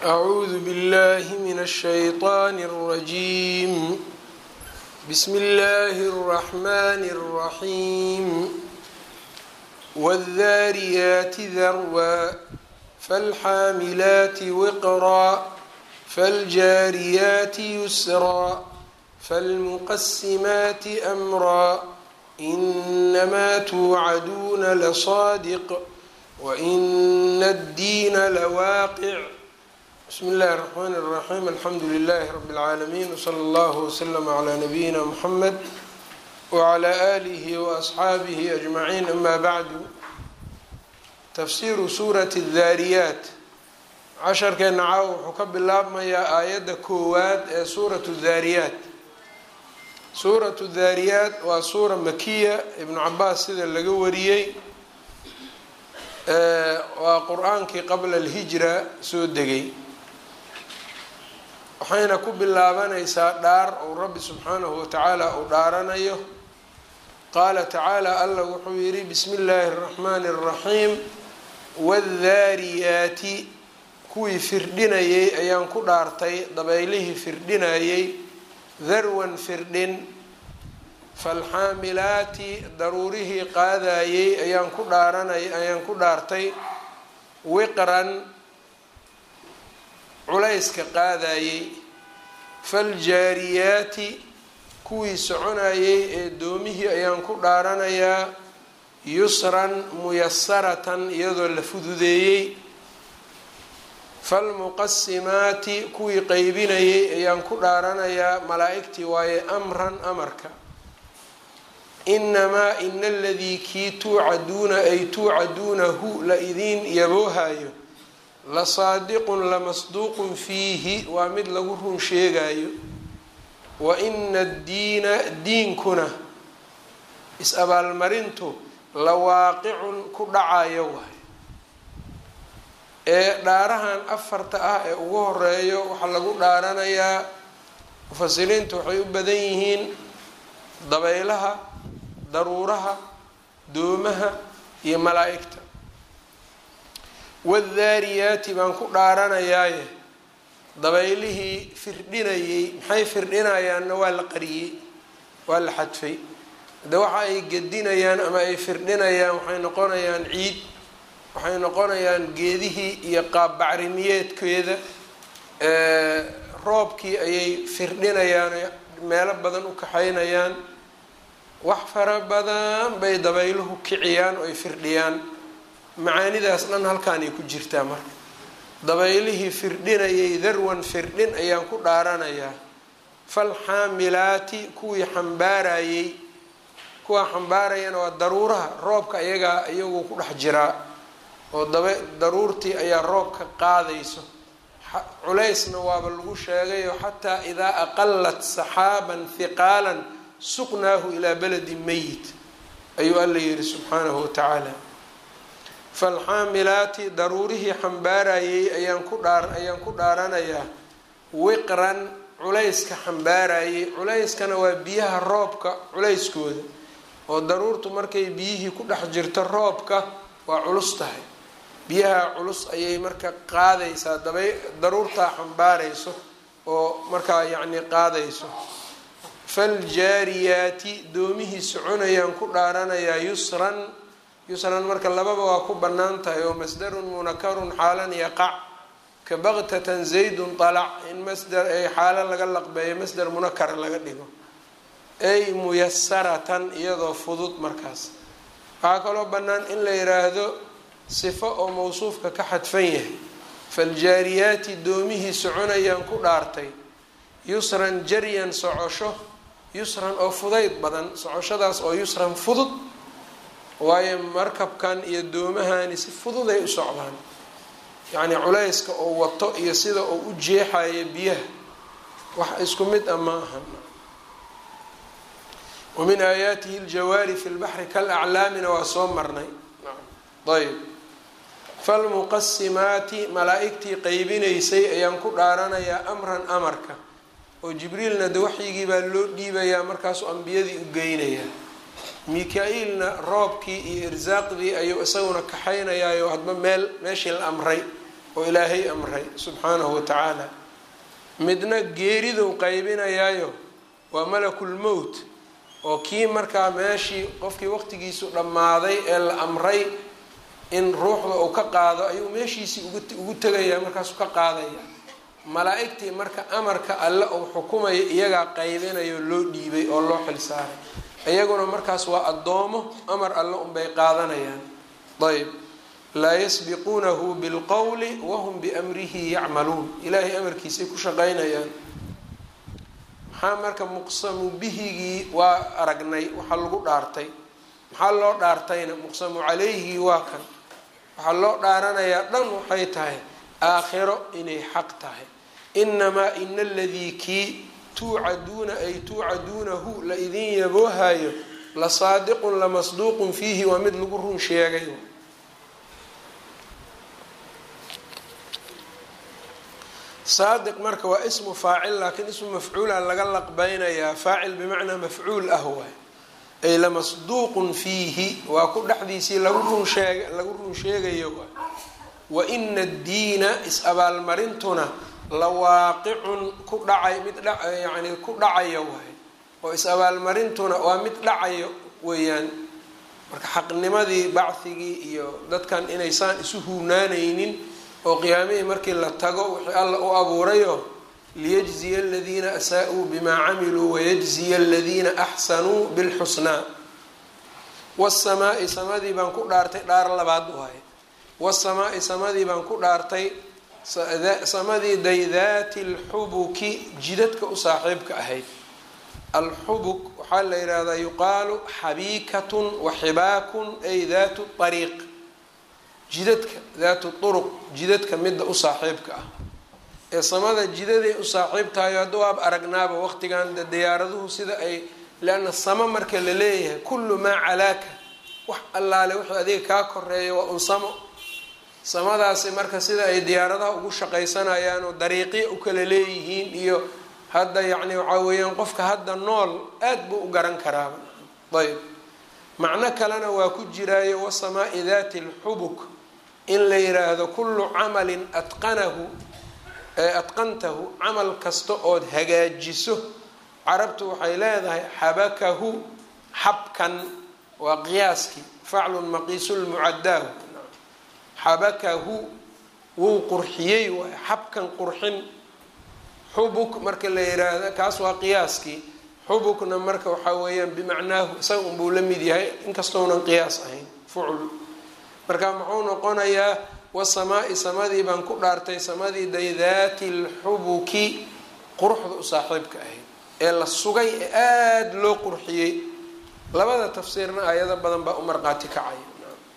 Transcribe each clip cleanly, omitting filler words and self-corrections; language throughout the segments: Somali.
أعوذ بالله من الشيطان الرجيم. بسم الله الرحمن الرحيم. والذاريات ذروا فالحاملات وقرا فالجاريات يسرا فالمقسمات أمرا إنما توعدون لصادق وإن الدين لواقع. بسم الله الرحمن الرحيم. الحمد لله رب العالمين وصلى الله وسلم على نبينا محمد وعلى آله وأصحaabihi أجمعين. أما بعد، تفسير سورة الذاariyaaت casharkeena caaw wuxuu ka bilaabmayaa aayadda koowaad ee suuraة الذaariyaaت. suuraة الذaariyaaت waa suura makiya, ibnu cabaas sida laga wariyey, waa qur-aankii qabla alhijra soo degay, waxayna ku bilaabanaysaa dhaar ou rabbi subxaanahu watacaala uu dhaaranayo. qaala tacaala, alla wuxuu yidhi bismi illaahi الraxmaani الraxiim. wاdhaariyaati, kuwii firdhinayay ayaan ku dhaartay, dabaylihii firdhinayay, darwan firdhin, falxaamilaati, daruurihii qaadayay ayaan ku dhaartay, wiqran, culayska qaadayay, faljaariyaati, kuwii soconayay ee doomihii ayaan ku dhaaranayaa, yusran, muyasaratan, iyadoo la fududeeyey, falmuqasimaati, kuwii qeybinayay ayaan ku dhaaranayaa, malaa-igtii waaye, amran, amarka. inamaa ina aladii kii tuucaduuna ay tuucaduunahu la idiin yaboohayo, la saadiqun lamasduuqun fiihi, waa mid lagu run sheegayo. wa ina addiina, diinkuna is-abaalmarintu la waaqicun ku dhacayo waay. ee dhaarahan afarta ah ee ugu horeeyo waxaa lagu dhaaranayaa, mufasiriintu waxay u badan yihiin dabaylaha, daruuraha, doomaha iyo malaa-igta. wadhaariyaati baan ku dhaaranayaaye, dabaylihii firdhinayay, maxay firdhinayaanna waa la qariyey, waa la xadfay. hadde waxa ay gedinayaan ama ay firdhinayaan waxay noqonayaan ciid, waxay noqonayaan geedihii iyo qaab bacrimiyeedkeeda, roobkii ayay firdhinayaan, meelo badan u kaxaynayaan, wax fara badan bay dabayluhu kiciyaan oo ay firdhiyaan. macaanidaas dhan halkaanay ku jirtaa. marka dabaylihii firdhinayay, darwan firdhin ayaan ku dhaaranayaa, falxaamilaati, kuwii xambaarayay, kuwa xambaarayana waa daruuraha, roobka iyagu ku dhex jiraa, oo daruurtii ayaa roobka qaadayso. culaysna waaba lagu sheegayo, xataa idaa aqalat saxaaban hiqaalan suqnaahu ilaa baladin meyit, ayuu alla yihi subxaanahu watacaala. falxaamilaati, daruurihii xambaarayay ayaan ku dhaaranayaa, wiqran, culayska xambaarayay. culayskana waa biyaha roobka culayskooda, oo daruurtu markay biyihii ku dhex jirto roobka waa culus tahay, biyaha culus ayay marka qaadaysaa, daruurtaa xambaarayso oo markaa yacni qaadayso. faljaariyaati, doomihii soconayaan ku dhaaranayaa, yusran, yusran marka lababa waa ku bannaan tahay, oo masdarun munakarun xaalan yaqac, ka baktatan zaydun talac, in masdar ay xaalo laga laqbeeyo, masdar munakara laga dhigo, ay muyasaratan, iyadoo fudud. markaas waxaa kaloo bannaan in la yiraahdo sifo oo mawsuufka ka xadfan yahay, faljaariyaati, doomihii soconayaan ku dhaartay, yusran, jaryan, socosho, yusran oo fudayd badan, socoshadaas oo yusran fudud, waayo markabkan iyo doomahani si fududay u socdaan, yacni culayska oo wato iyo sida oo u jeexayo biyaha wax isku mid ah ma ahan. wamin aayaatihi aljawaari fi lbaxri kalaclaamina waa soo marnay. ayb, falmuqasimaati, malaa-igtii qeybinaysay ayaan ku dhaaranayaa, amran, amarka, oo jibriilna de waxyigii baa loo dhiibayaa, markaasuu ambiyadii u geynayaa. mika-iilna roobkii iyo irsaaqdii ayuu isaguna kaxaynayaayo hadba meeshii la amray oo ilaahay amray subxaanahu watacaala. midna geeriduu qaybinayaayo waa malakul mowt oo kii markaa meeshii qofkii waqtigiisu dhammaaday ee la amray in ruuxda uu ka qaado ayuu meeshiisii ugu tegayaa, markaasuu ka qaadaya. malaa'igtii marka amarka alle uu xukumayo iyagaa qaybinayo loo dhiibay oo loo xil saaray, iyaguna markaas waa addoomo amar alle unbay qaadanayaan. ayb laa yasbiquunahu bilqowli wahum biamrihi yacmaluun, ilaahay amarkiisay ku shaqaynayaan. maxaa marka muqsamu bihigii waa aragnay waxaa lagu dhaartay, maxaa loo dhaartayna muqsamu calayhigii waa kan. waxaa loo dhaaranayaa dhan waxay tahay aakhiro inay xaq tahay. inamaa ina aladii kii tuucaduuna ay tuucaduunahu la idin yaboohayo la saadiqun lamasduuqun fiihi, waa mid lagu run sheegay. saadiq marka waa ismu faacil, laakiin ismu mafcuula laga laqbaynayaa. faacil bimacnaa mafcuul ah waay, ay lamasduuqun fiihi waa ku dhexdiisii lagu run sheegayo waay. wa ina addiina is-abaalmarintuna la waaqicun ku dhacay mid yani ku dhacayo waay, oo is-abaalmarintuna waa mid dhacayo weeyaan. marka xaqnimadii bacthigii iyo dadkan inaysaan isu huunaanaynin oo qiyaamihii markii la tago wixii alla u abuurayo liyajziya aladiina asaa-uu bimaa camiluu wayajziya aladiina axsanuu bilxusnaa. wasamaa'i samadii baan ku dhaartay, dhaar labaad waaye. wasamaa'i samadii baan ku dhaartay, samadii daydaati alxubuki jidadka u saaxiibka ahayd. alxubuk waxaa la yidhaahdaa yuqaalu xabiikatun wa xibaakun ay daatu ariiq, jidadka daatu turuq, jidadka midda u saaxiibka ah. ee samada jidaday u saaxiibtahayo hadda waaba aragnaaba waqtigan diyaaraduhu sida ay, lianna samo marka la leeyahay kullu maa calaaka, wax allaale wixii adiga kaa koreeya waa un samo. samadaasi marka sida ay diyaaradaha ugu shaqaysanayaan oo dariiqyo u kala leeyihiin iyo hadda yacni waxaa weeyaan qofka hadda nool aad buu u garan karaaba. ayb macno kalena waa ku jiraayo wasamaa'i daati alxubuk in la yiraahdo kullu camalin atqantahu, camal kasta ood hagaajiso. carabtu waxay leedahay xabakahu xabkan, waa qiyaaskii faclun maqiisulmucadaahu. xabakahu wuu qurxiyey waay, xabkan qurxin. xubuk marka la yiraahdo kaas waa qiyaaskii, xubukna marka waxaa weeyaan bimacnaahu isaga unbuu la mid yahay inkastounan qiyaas ahayn, fucl. marka muxuu noqonayaa wasamaa'i samadii baan ku dhaartay, samadii daydaati alxubuki quruxda u saaxiibka ahayd ee la sugay ee aada loo qurxiyey. labada tafsiirna aayado badan baa u marqaati kacaya.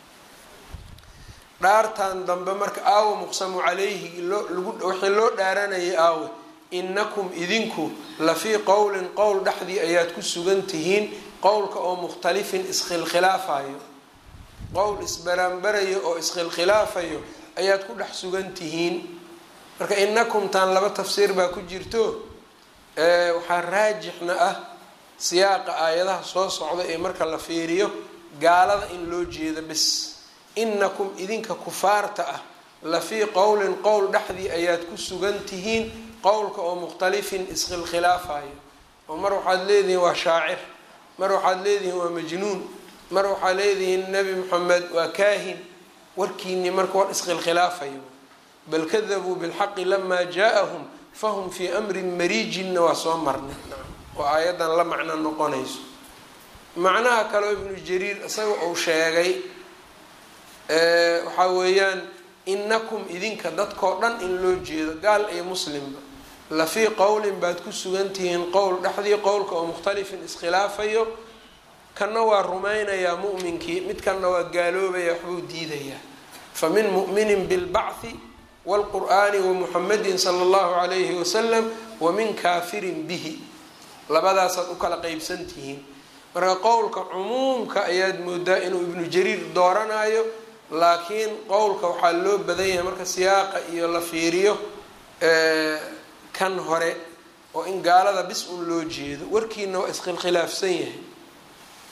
dhaartan dambe marka aawo muqsamu calayhi wixii loo dhaaranayay aawe. inakum idinku lafii qowlin qowl dhexdii ayaad ku sugan tihiin, qowlka oo mukhtalifin iskhilkhilaafayo, qowl isbaraanbarayo oo iskhilkhilaafayo ayaad ku dhex sugan tihiin. marka inakum taan laba tafsiir baa ku jirto. waxaa raajixna ah siyaaqa aayadaha soo socda ee marka la fiiriyo gaalada in loo jeedo bis. inakum idinka kufaarta ah lafii qowlin qowl dhexdii ayaad ku sugan tihiin, qowlka oo mukhtalifin iskhilkhilaafayo. oo mar waxaad leedihiin waa shaacir, mar waxaad leedihiin waa majnuun, mar waxaa leedihiin nebi moxamed waa kaahin. warkiinii marka war iskhilkhilaafayo. bal kadabuu bilxaqi lamaa jaa-ahum fahum fii amrin mariijinna waa soo marnay, oo aayadan la macno noqonayso. macnaha kaleo ibnu jariir isaga uu sheegay waxaa weeyaan inakum idinka dadkoo dhan in loo jeedo, gaal iyo muslimba. lafii qowlin baad ku sugan tihiin qowl dhexdii, qowlka oo mukhtalifin iskhilaafayo. kanna waa rumaynayaa mu'minkii, mid kanna waa gaaloobaya, waxbuu diidayaa. fa min mu'minin bilbacthi waalqur'aani wa muxamadin sala allahu calayhi wasalam wa min kaafirin bihi. labadaasaad u kala qeybsan tihiin. marka qowlka cumuumka ayaad moodaa inuu ibnu jariir dooranayo, laakiin qowlka waxaa loo badan yahay marka siyaaqa iyo la fiiriyo kan hore oo in gaalada bis un loo jeedo. warkiina waa iskhilkhilaafsan yahay.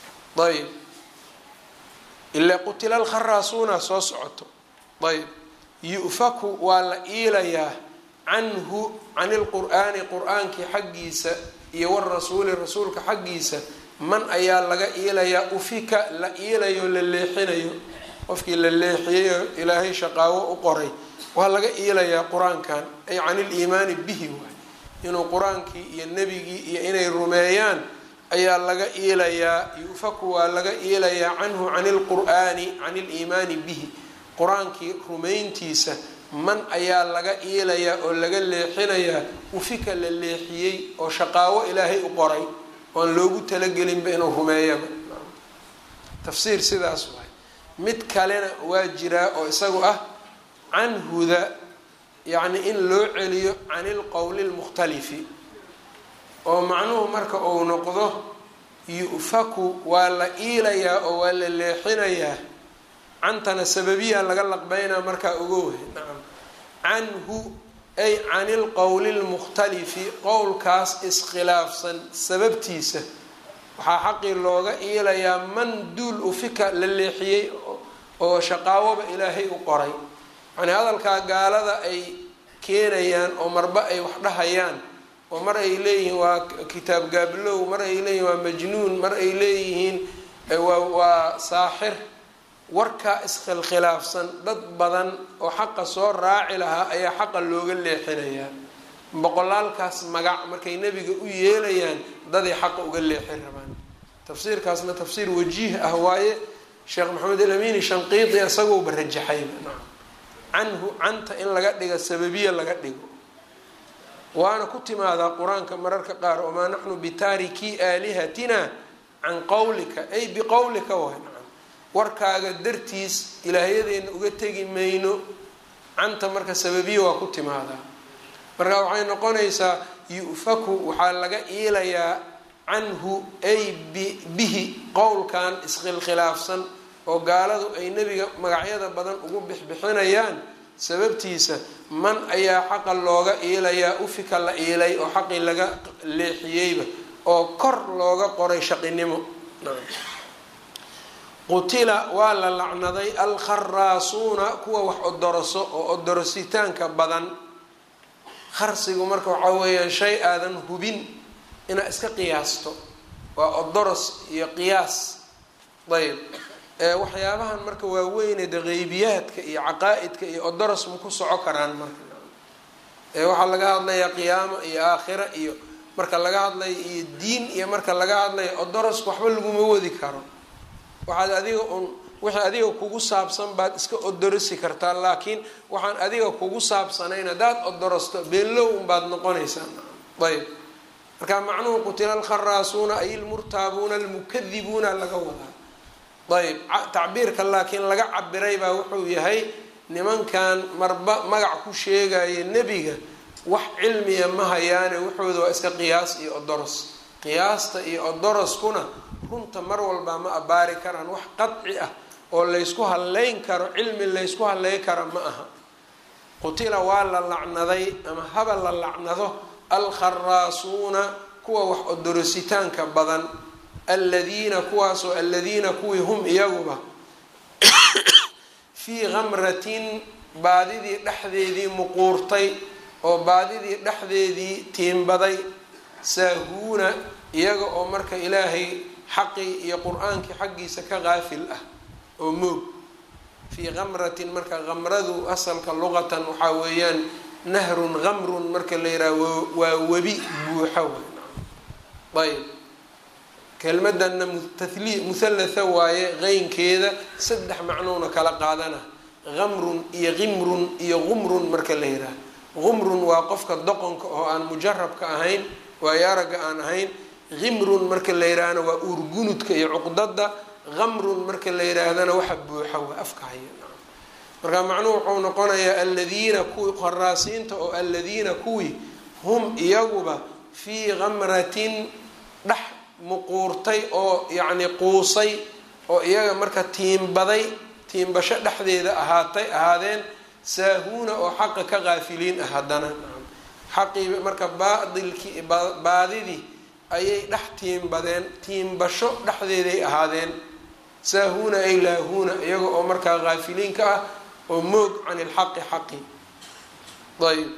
ayb ilaa qutila alkharaasuuna soo socoto. ayb yu'faku waa la iilayaa canhu can ilqur'aani qur-aankii xaggiisa iyo warasuuli rasuulka xaggiisa man ayaa laga iilayaa ufika la iilayo la leexinayo qofkii la leexiyayo ilaahay shaqaawo u qoray waa laga iilayaa qur-aankan ay can iliimaani bihi waay inuu qur-aankii iyo nebigii iyo inay rumeeyaan ayaa laga iilayaa yu'faku waa laga iilayaa canhu can ilqur'aani can iliimaani bihi qur-aankii rumayntiisa man ayaa laga iilayaa oo laga leexinayaa ufika la leexiyey oo shaqaawo ilaahay u qoray oan loogu talagelinba inuu rumeeyaba tafsiir sidaas waay mid kalena waa jiraa oo isagu ah canhuda yacni in loo celiyo can ilqowli lmukhtalifi oo macnuhu marka uu noqdo yu'faku waa la iilayaa oo waa la leexinayaa cantana sababiya laga laqbeynaa markaa ogowahay nacam canhu ay can ilqowli lmukhtalifi qowlkaas iskhilaafsan sababtiisa waxaa xaqii looga iilayaa man duul ufika la leexiyey oo shaqaawoba ilaahay u qoray yani hadalkaa gaalada ay keenayaan oo marba ay wax dhahayaan oo mar ay leeyihiin waa kitaab gaablow mar ay leeyihiin waa majnuun mar ay leeyihiin waa saaxir warkaa iskhilkhilaafsan dad badan oo xaqa soo raaci lahaa ayaa xaqa looga leexinayaa boqolaalkaas magac markay nebiga u yeelayaan daday xaqa uga leexin rabaan tafsiirkaasna tafsiir wajiih ah waaye sheekh maxamed al-amiini shanqiidi isagouba rajaxayba canhu canta in laga dhigo sababiya laga dhigo waana ku timaadaa qur-aanka mararka qaar wamaa naxnu bitaariki aalihatina can qowlika ay biqowlika waay warkaaga dartiis ilaahyadeena uga tegi mayno canta marka sababiya waa ku timaadaa marka waxay noqonaysaa yu'faku waxaa laga iilayaa canhu ay bihi qowlkan iskhilkhilaafsan oo gaaladu ay nebiga magacyada badan ugu bixbixinayaan sababtiisa man ayaa xaqa looga iilayaa ufika la iilay oo xaqii laga leexiyeyba oo kor looga qoray shaqinimo qutila waa la lacnaday alkharaasuuna kuwa wax odoroso oo odorositaanka badan kharsigu marka waxaa weeyaan shay aadan hubin inaad iska qiyaasto waa odoros iyo qiyaas ayb waxyaabahan marka waaweyneda qeybiyaadka iyo caqaa-idka iyo odoros ma ku soco karaan marka waxaa laga hadlayaa qiyaamo iyo aakhira iyo marka laga hadlayo iyo diin iyo marka laga hadlayo odoroska waxba laguma wadi karo waxaad adiga wixii adiga kugu saabsan baad iska odorosi kartaa laakiin waxaan adiga kugu saabsanayn haddaad odorosto beelow unbaad noqonaysaa ayb marka macnuhu qutila alkharaasuuna ay ilmurtaabuuna almukadibuuna laga wadaa ayb tacbiirka laakiin laga cabiray baa wuxuu yahay nimankan marba magac ku sheegaya nebiga wax cilmiya ma hayaane wuxooda waa iska qiyaas iyo odoros qiyaasta iyo odoroskuna runta mar walbaa ma abaari karaan wax qadci ah oo laysku halleyn karo cilmi laysku halleyn kara ma aha qutila waa la lacnaday ama haba la lacnado alkharaasuuna kuwa wax odorositaanka badan aladiina kuwaasoo aladiina kuwii hum iyaguba fii khamratin baadidii dhexdeedii muquurtay oo baadidii dhexdeedii tiimbaday saahuuna iyaga oo marka ilaahay xaqii iyo qur-aankii xaggiisa ka qaafil ah oo moog fii khamratin marka khamradu asalka luqatan waxaa weeyaan nahrun khamrun marka la yidhaha waa webi buuxa ayb kelmadana muhallatha waaye qeynkeeda saddex macnouna kala qaadana khamrun iyo qimrun iyo qumrun marka la yidhaha qumrun waa qofka doqonka oo aan mujarabka ahayn waayo aragga aan ahayn qimrun marka la yidhaahna waa uurgunudka iyo cuqdada khamrun marka la yidhaahdana waxa buuxa waa afka haya marka macnuhu wuxuu noqonayaa aladiina kuwii kharaasiinta oo aladiina kuwii hum iyaguba fii khamratin dhex muquurtay oo yacni quusay oo iyaga marka tiimbasho dhexdeeda ahaadeen saahuuna oo xaqa ka qaafiliin ah haddana xaqii marka baadidii ayay dhex tiimbasho dhexdeeday ahaadeen saahuuna ay laahuuna iyaga oo markaa qaafiliinka ah oo moog can ilxaqi xaqi. ayb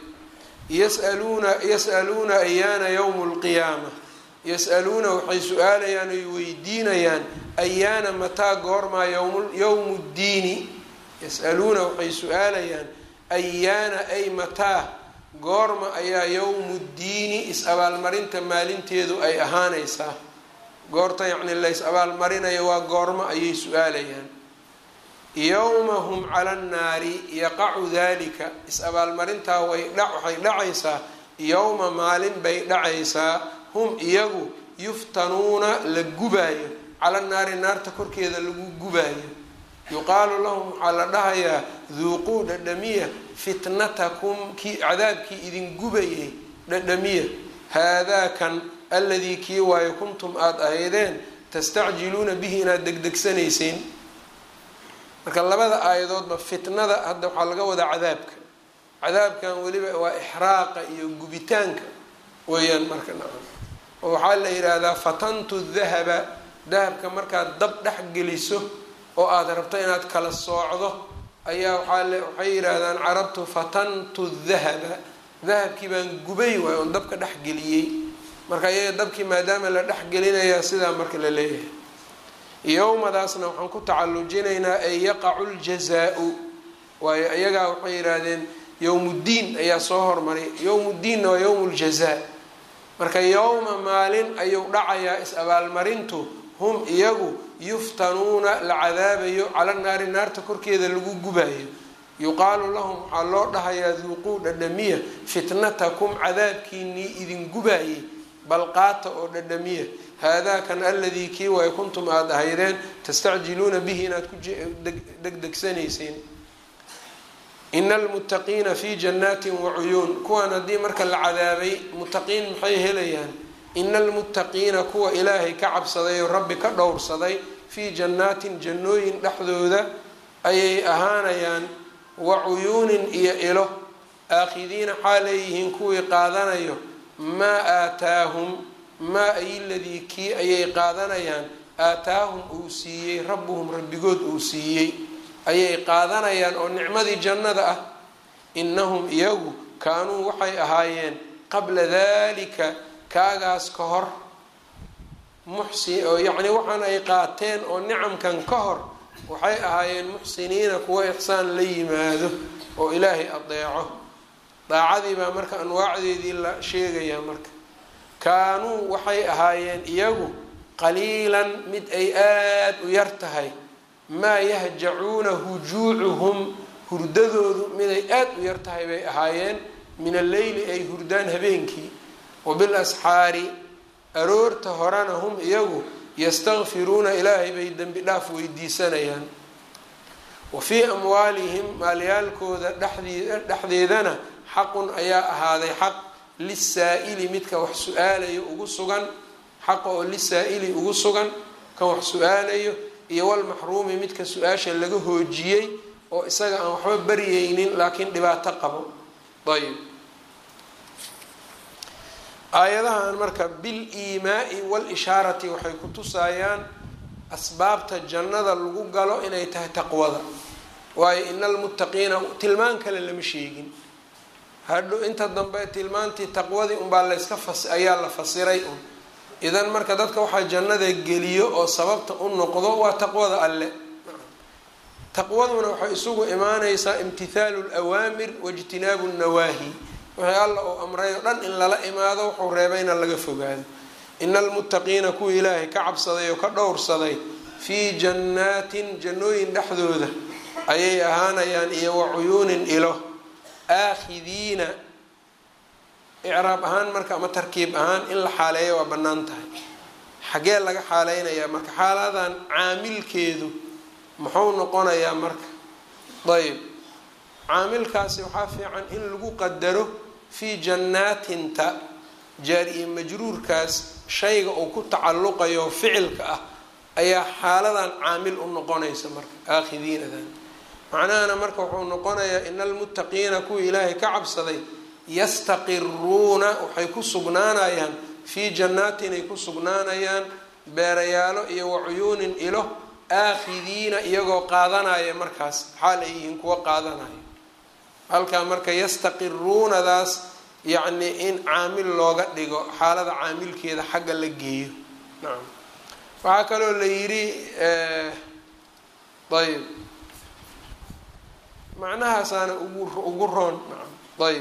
yas'aluuna ayaana yowmu lqiyaama, yas'aluuna waxay su-aalayaan oy weydiinayaan ayaana mataa goormaa yowmu ddiini, yas'aluuna waxay su-aalayaan ayaana ay mataa goorma ayaa yowmu ddiini is-abaalmarinta maalinteedu ay ahaanaysaa, goorta yacni lays abaalmarinayo waa goormo ayay su-aalayaan. yowma hum cala annaari yaqacu dalika, is-abaalmarintaa waxay dhacaysaa yowma maalin bay dhacaysaa hum iyagu yuftanuuna la gubaayo cala naari naarta korkeeda lagu gubaayo. yuqaalu lahum waxaa la dhahayaa duuquu dhadhamiya fitnatakum kii cadaabkii idin gubayay dhadhamiya, haadaa kan alladii kii waayo kuntum aada ahaydeen tastacjiluuna bihi inaad degdegsanayseen. marka labada aayadoodba fitnada hadda waxaa laga wadaa cadaabkan weliba waa ixraaqa iyo gubitaanka weeyaan. marka nacam oo waxaa la yidhaahdaa fatantu dahabka markaad dab dhex geliso oo aada rabto inaad kala soocdo ayaa waxay yidhaahdaan carabtu fatantu dahabkii baan gubay waay oon dabka dhex geliyey. marka iyaga dabkii maadaama la dhex gelinayaa sidaa marka la leeyahay. yowmadaasna waxaan ku tacalujinaynaa ay yaqacu ljazaau, waayo iyagaa waxay yidhaahdeen yowmuddiin ayaa soo hormaray, yowmuddiinna waa yowmu ljazaa. marka yowma maalin ayuu dhacayaa is-abaalmarintu hum iyagu yuftanuuna la cadaabayo cala naari naarta korkeeda lagu gubayo. yuqaalu lahum waxaa loo dhahayaa duuquu dhadhamiya fitnatakum cadaabkiinii idin gubaayey balqaata oo dhadhamiya, haadaa kan aladii kii waay kuntum aada ahaydeen tastacjiluuna bihi inaad ku degdegsanayseen. ina almuttaqiina fii jannaatin wacuyuun, kuwan haddii marka la cadaabay muttaqiin maxay helayaan? ina almuttaqiina kuwa ilaahay ka cabsaday oo rabbi ka dhowrsaday fii jannaatin jannooyin dhexdooda ayay ahaanayaan, wacuyuunin iyo ilo, aakhidiina xaaleeyihiin kuwii qaadanayo maa aataahum maa ay ladii kii ayay qaadanayaan aataahum uu siiyey rabbuhum rabbigood uu siiyey ayay qaadanayaan oo nicmadii jannada ah. innahum iyagu kaanuu waxay ahaayeen qabla dalika kaagaas ka hor oo yacni waxaan ay qaateen oo nicamkan ka hor waxay ahaayeen muxsiniina kuwa ixsaan la yimaado oo ilaahay adeeco. daacadii baa marka anwaacdeedii la sheegayaa. marka kaanuu waxay ahaayeen iyagu qaliilan mid ay aada u yar tahay, maa yahjacuuna hujuucuhum hurdadoodu miday aada u yar tahay bay ahaayeen, min alleyli ay hurdaan habeenkii, wabilasxaari aroorta horena hum iyagu yastakfiruuna ilaahay bay dembi dhaaf weydiisanayaan. wa fii amwaalihim maalyaalkooda dhexdeedana xaqun ayaa ahaaday xaq lisaa'ili midka wax su-aalayo ugu sugan, xaqa oo lisaa'ili ugu sugan kan wax su-aalayo, iyo walmaxruumi midka su-aasha laga hoojiyey oo isaga aan waxba baryeynin laakiin dhibaato qabo. ayb aayadahan marka bil-iimaa'i wal-ishaarati waxay ku tusaayaan asbaabta jannada lagu galo inay tahay taqwada, waayo ina almuttaqiina tilmaan kale lama sheegin. hadhow inta dambe tilmaantii taqwadii unbaa ayaa la fasiray un. idan marka dadka waxaa jannada geliyo oo sababta u noqdo waa taqwada alle. taqwaduna waxay isugu imaanaysaa imtithaalu lawaamir waijtinaabu nnawaahi, wixii alla uu amray o dhan in lala imaado, wuxuu reebayna laga fogaado. ina almuttaqiina kuwa ilaahay ka cabsaday oo ka dhowrsaday fii jannaatin jannooyin dhexdooda ayay ahaanayaan, iyo wacuyuunin ilo, aakhidiina icraab ahaan marka ama tarkiib ahaan in la xaaleeyo waa bannaan tahay. xagee laga xaaleynayaa marka? xaaladan caamilkeedu muxuu noqonayaa marka? ayb caamilkaasi waxaa fiican in lagu qadaro fii jannaatinta jaari iyo majruurkaas shayga uu ku tacalluqayo ficilka ah ayaa xaaladan caamil u noqonaysa marka aakhidiinadan. macnahana marka wuxuu noqonayaa ina almuttaqiina kuwa ilaahay ka cabsaday yastaqiruuna waxay ku sugnaanayaan fii jannaatin ay ku sugnaanayaan beerayaalo iyo wacuyuunin ilo aakhidiina iyagoo qaadanaya markaas xaal ay yihiin kuwa qaadanaya. halkaa marka yastaqiruunadaas yacni in caamil looga dhigo xaalada caamilkeeda xagga la geeyo. nacam waxaa kaloo la yidhi ayb macnahaasaana ugu roon. nacam ayb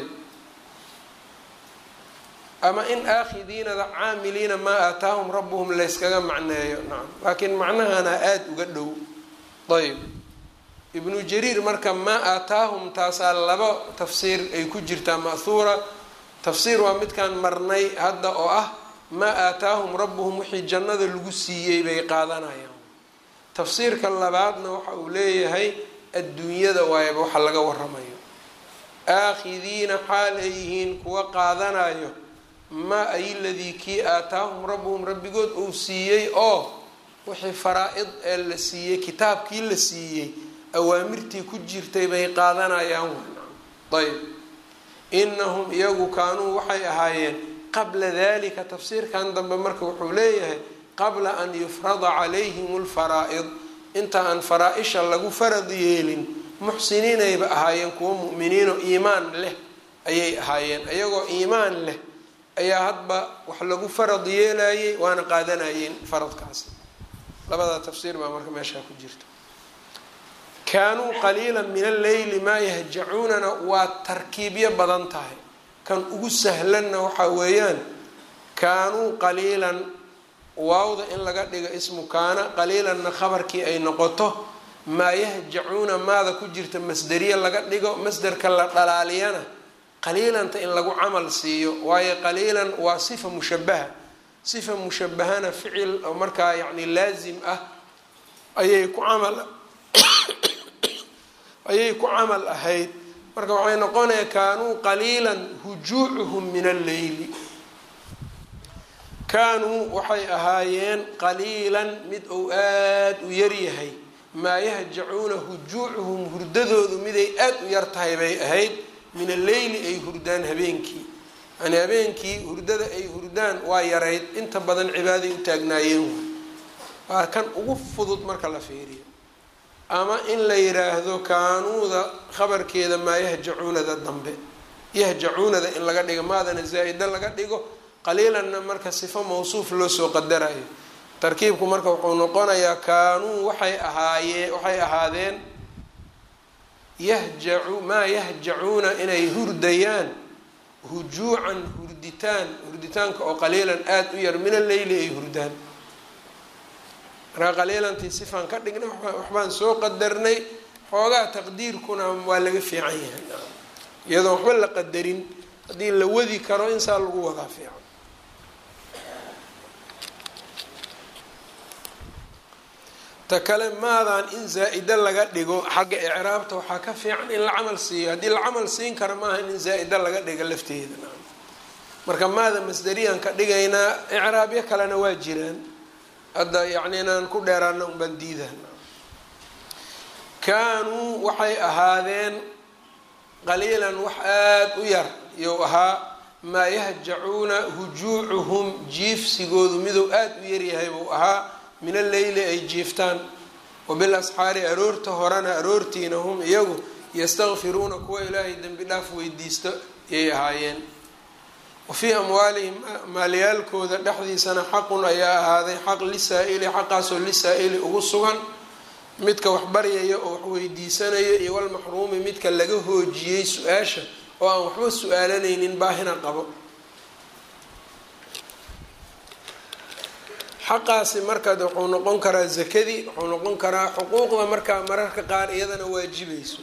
ama in aakhidiinada caamiliina maa aataahum rabbuhum layskaga macneeyo. nacam laakiin macnahana aada uga dhow. ayb ibnu jariir marka maa aataahum taasaa laba tafsiir ay ku jirtaa ma'huura. tafsiir waa midkaan marnay hadda oo ah maa aataahum rabbuhum wixii jannada lagu siiyey bay qaadanayaan. tafsiirka labaadna waxa uu leeyahay adduunyada waayaba waxa laga waramayo. aakhidiina xaal ay yihiin kuwa qaadanayo maa ay ladii kii aataahum rabbuhum rabbigood uu siiyey oo wixii faraa-id ee la siiyey kitaabkii la siiyey awaamirtii ku jirtay bay qaadanayaan. ayb inahum iyagu kaanuu waxay ahaayeen qabla dalika. tafsiirkan dambe marka wuxuu leeyahay qabla an yufrada calayhim lfaraa-id inta aan faraa-isha lagu farad yeelin muxsiniinayba ahaayeen kuwa mu'miniino iimaan leh ayay ahaayeen. iyagoo iimaan leh ayaa hadba wax lagu farad yeelayay waana qaadanayeen faradkaasi. labadaa tafsiir baa marka meeshaa ku jirta. kaanuu qaliila min alleyli maa yahjacuunana waa tarkiibyo badan tahay. kan ugu sahlanna waxaa weeyaan kaanuu qaliilan waawda in laga dhigo ismu kaana qaliilanna khabarkii ay noqoto maa yahjacuuna maada ku jirta masderiye laga dhigo masderka la dhalaaliyana qaliilanta in lagu camal siiyo. waayo qaliilan waa sifa mushabaha. sifa mushabahana ficil oo markaa yacni laazim ah ayay ku camal ahayd. marka waxay noqonaya kaanuu qaliilan hujuucuhum min alleyli. kaanuu waxay ahaayeen qaliilan mid ou aada u yaryahay maa yahjacuuna hujuucuhum hurdadoodu miday aada u yar tahay bay ahayd min alleyli ay hurdaan habeenkii. yani habeenkii hurdada ay hurdaan waa yarayd inta badan cibaaday u taagnaayeen. waa kan ugu fudud marka la fiiriyo. ama in la yiraahdo kaanuuda khabarkeeda maa yahjacuunada dambe yahjacuunada in laga dhigo maadana zaa-ida laga dhigo qaliilanna marka sifo mawsuuf loo soo qadarayo. tarkiibku marka wuxuu noqonayaa kaanuu waxay ahaadeen maa yahjacuuna inay hurdayaan hujuucan hurditaanka oo qaliilan aada u yar min alleyli ay hurdaan. markaa qaliilantii sifaan ka dhignay waxbaan soo qadarnay xoogaa taqdiirkuna waa laga fiican yahay. iyadoon waxba la qadarin haddii la wadi karo insaa lagu wadaa fiican. ta kale maadaan in zaa-ida laga dhigo xagga icraabta waxaa ka fiican in la camal siiyo. haddii la camal siin kara maaha in zaa-ida laga dhigo lafteeda. marka maada masderiyaan ka dhigaynaa icraabyo kalena waa jiraan. hadda yacni inaan ku dheeraana unbaan diidana. kaanuu waxay ahaadeen qaliilan wax aada u yar iyou ahaa maa yahjacuuna hujuucuhum jiifsigoodu midou aada u yaryahay buu ahaa min alleyli ay jiiftaan. wabilasxaari aroorta horena aroortiina hum iyagu yastakfiruuna kuwa ilaahay dembi dhaaf weydiisto yay ahaayeen. wafii amwaalihim maalyaalkooda dhexdiisana xaqun ayaa ahaaday xaq lisaa-ili xaqaasoo lisaa-ili ugu sugan midka wax baryaya oo wax weydiisanaya iyo walmaxruumi midka laga hoojiyey su-aasha oo aan waxba su-aalanaynin baahina qabo. xaqaasi markaad wuxuu noqon karaa zakadii, wuxuu noqon karaa xuquuqda markaa mararka qaar iyadana waajibayso.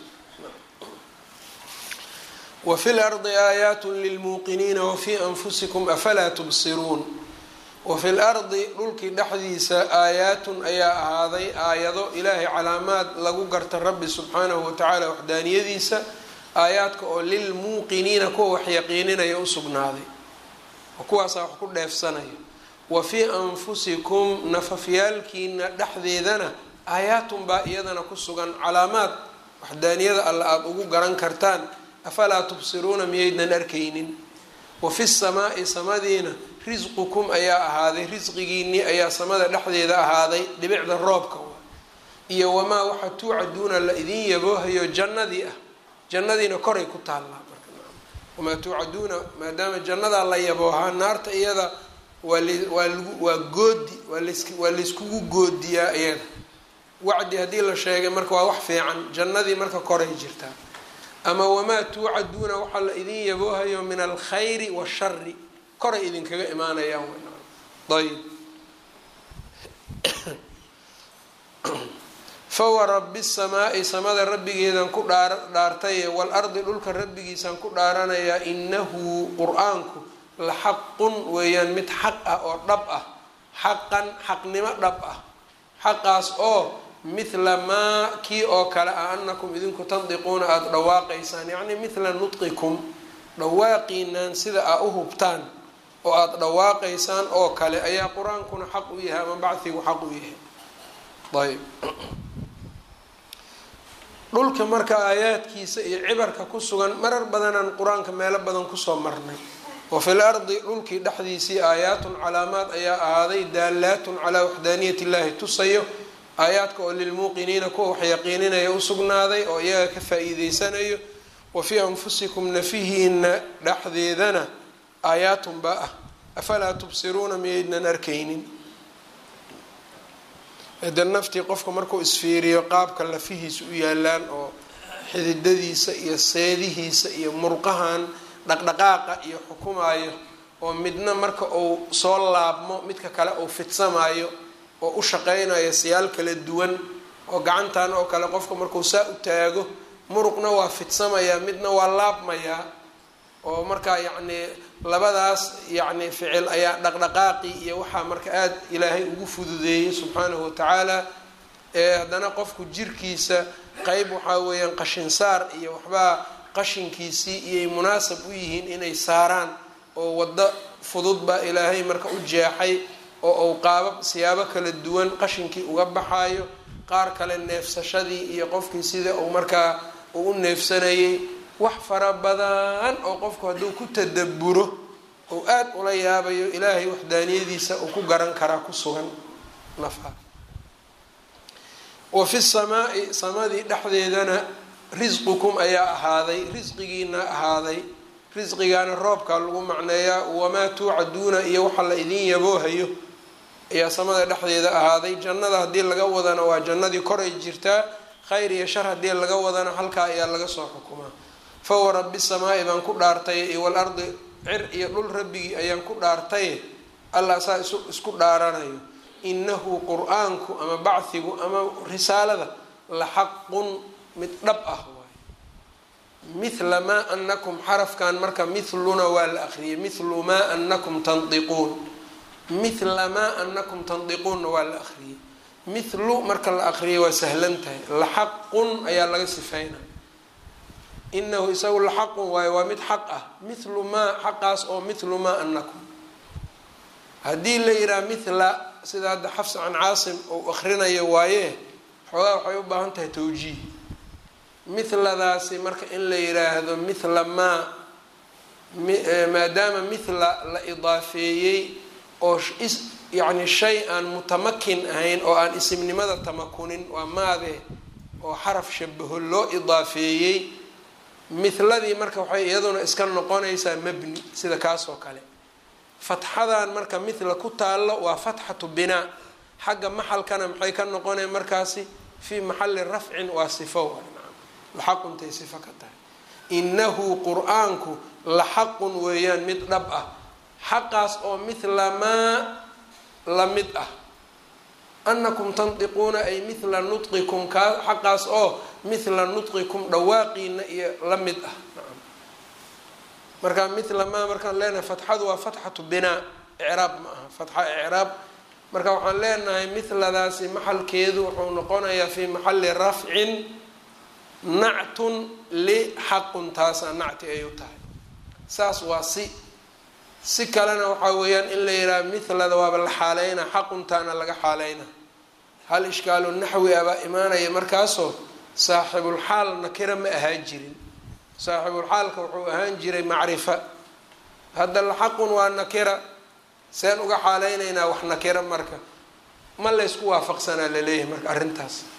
wafi lardi aayaat lilmuuqiniina wafii anfusikum afalaa tubsiruun. wafi lardi dhulkii dhexdiisa aayaatun ayaa ahaaday aayado ilaahay calaamaad lagu garta rabbi subxaanahu watacaala waxdaaniyadiisa. aayaadka oo lilmuuqiniina kuwa wax yaqiininaya u sugnaaday oo kuwaasaa wax ku dheefsanaya. wafii anfusikum nafafyaalkiina dhexdeedana aayaatun baa iyadana ku sugan calaamaad waxdaaniyada alla aada ugu garan kartaan. afalaa tubsiruuna miyaydnan arkaynin. wafi samaai samadiina risqukum ayaa ahaaday risqigiinii ayaa samada dhexdeeda ahaaday dhibicda roobka. iyo wamaa waxa tuucaduuna la idin yaboohayo jannadiina koray ku taallaa marka wamaa tuucaduuna maadaama jannadaa la yaboohaa naarta iyada waa goodi waa layskugu goodiyaa iyada wacdi haddii la sheegay marka waa wax fiican jannadii marka koray jirtaa ama wamaa tuucaduuna waxaa la idin yaboohayo min alkhayri washari koray idinkaga imaanayaan ayb fawarabi الsamaa'i samada rabbigeedan ku dhaartaye waalardi dhulka rabbigiisaan ku dhaaranayaa inahu qur-aanku la xaqun weeyaan mid xaq ah oo dhab ah xaqan xaqnimo dhab ah xaqaas oo mithla maa kii oo kale ah anakum idinku tandiquuna aada dhawaaqaysaan yacni mithla nudqikum dhawaaqiinaan sida aa u hubtaan oo aada dhawaaqaysaan oo kale ayaa qur-aankuna xaq u yahay ama bachigu xaq u yahay ayb dhulka marka aayaadkiisa iyo cibarka ku sugan marar badanaan qur-aanka meelo badan kusoo marnay wa fil ardi dhulkii dhexdiisii aayaatun calaamaad ayaa ahaaday daalaatun calaa waxdaaniyati illaahi tusayo aayaadka oo lilmuuqiniina kuwa wax yaqiininaya usugnaaday oo iyaga ka faa-iideysanayo wa fii anfusikum nafihiina dhexdeedana aayaatun baa ah afalaa tubsiruuna miyaydnan arkaynin hada naftii qofka markuu isfiiriyo qaabka lafihiisa u yaalaan oo xididadiisa iyo seedihiisa iyo murqahan dhaqdhaqaaqa iyo xukumaayo oo midna marka uu soo laabmo midka kale uu fidsamaayo oo u shaqeynayo siyaal kala duwan oo gacantan oo kale qofka markuu saa u taago muruqna waa fidsamayaa midna waa laabmayaa oo markaa yacni labadaas yacni ficil ayaa dhaqdhaqaaqii iyo waxaa marka aada ilaahay ugu fududeeyey subxaanahu watacaala haddana qofku jirkiisa qeyb waxaa weeyaan qashinsaar iyo waxbaa qashinkiisii iyay munaasab u yihiin inay saaraan oo waddo fudud baa ilaahay marka u jeexay oo uu qaabab siyaabo kala duwan qashinkii uga baxaayo qaar kale neefsashadii iyo qofkii sida uu markaa uu u neefsanayay wax fara badan oo qofku hadduu ku tadabburo ou aada ula yaabayo ilaahay waxdaaniyadiisa uu ku garan karaa ku sugan nafa wa fi samaa'i samadii dhexdeedana risqukum ayaa ahaaday risqigiina ahaaday risqigaana roobkaa lagu macneeyaa wamaa tuucaduuna iyo waxa la idin yaboohayo ayaa samada dhexdeeda ahaaday jannada haddii laga wadana waa jannadii koray jirtaa khayr iyo shar haddii laga wadana halkaa ayaa laga soo xukumaa fawarabi samaa'i baan ku dhaartay iyo walardi cir iyo dhul rabbigii ayaan ku dhaartay allah saa isku dhaaranayo inahu qur-aanku ama bachigu ama risaalada la xaqun mid dhab ah waay mithla maa anakum xarafkan marka mithluna waa la akriyay mithlu maa anakum tandiquun mithla maa anakum tandiquunna waa la akriyay mithlu marka la akriyay waa sahlan tahay la xaqun ayaa laga sifeynaya inahu isagu la xaqun waayo waa mid xaq ah mithlu maa xaqaas oo mithlu maa anakum haddii la yidhaha mithla sida hadda xafs can caasim ou akrinayo waaye xoogaa waxay u baahan tahay tawjiih mithladaasi marka in la yiraahdo mithla maa maadaama mithla la idaafeeyey oo yacni shay aan mutamakin ahayn oo aan isimnimada tamakunin waa maade oo xaraf shabaho loo idaafeeyey mithladii marka waxay iyaduna iska noqonaysaa mabni sida kaas oo kale fatxadan marka mithla ku taallo waa fatxatu binaa xagga maxalkana maxay ka noqonaya markaasi fii maxali rafcin waa sifo laxaquntay sifo ka tahay inahu qur-aanku la xaqun weeyaan mid dhab ah xaqaas oo mithla maa la mid ah anakum tandiquuna ay mithla nudqikum kaa xaqaas oo mithla nudqikum dhawaaqiina iyo la mid ah marka mithla maa markaan leenahay fatxadu waa fatxatu binaa icraab ma aha fatxa icraab marka waxaan leenahay mithladaasi maxalkeedu wuxuu noqonayaa fii maxali rafcin nactun lixaqun taasaa nacti ay u tahay saas waa si kalena waxaa weeyaan in la yidhaha mithlada waaba la xaaleyna xaquntaana laga xaaleyna hal ishkaalu naxwi abaa imaanaya markaasoo saaxibulxaal nakira ma ahaan jirin saaxibulxaalka wuxuu ahaan jiray macrifa hadda laxaqun waa nakira seen uga xaaleynaynaa wax nakira marka ma laysku waafaqsanaa laleeyahay marka arrintaas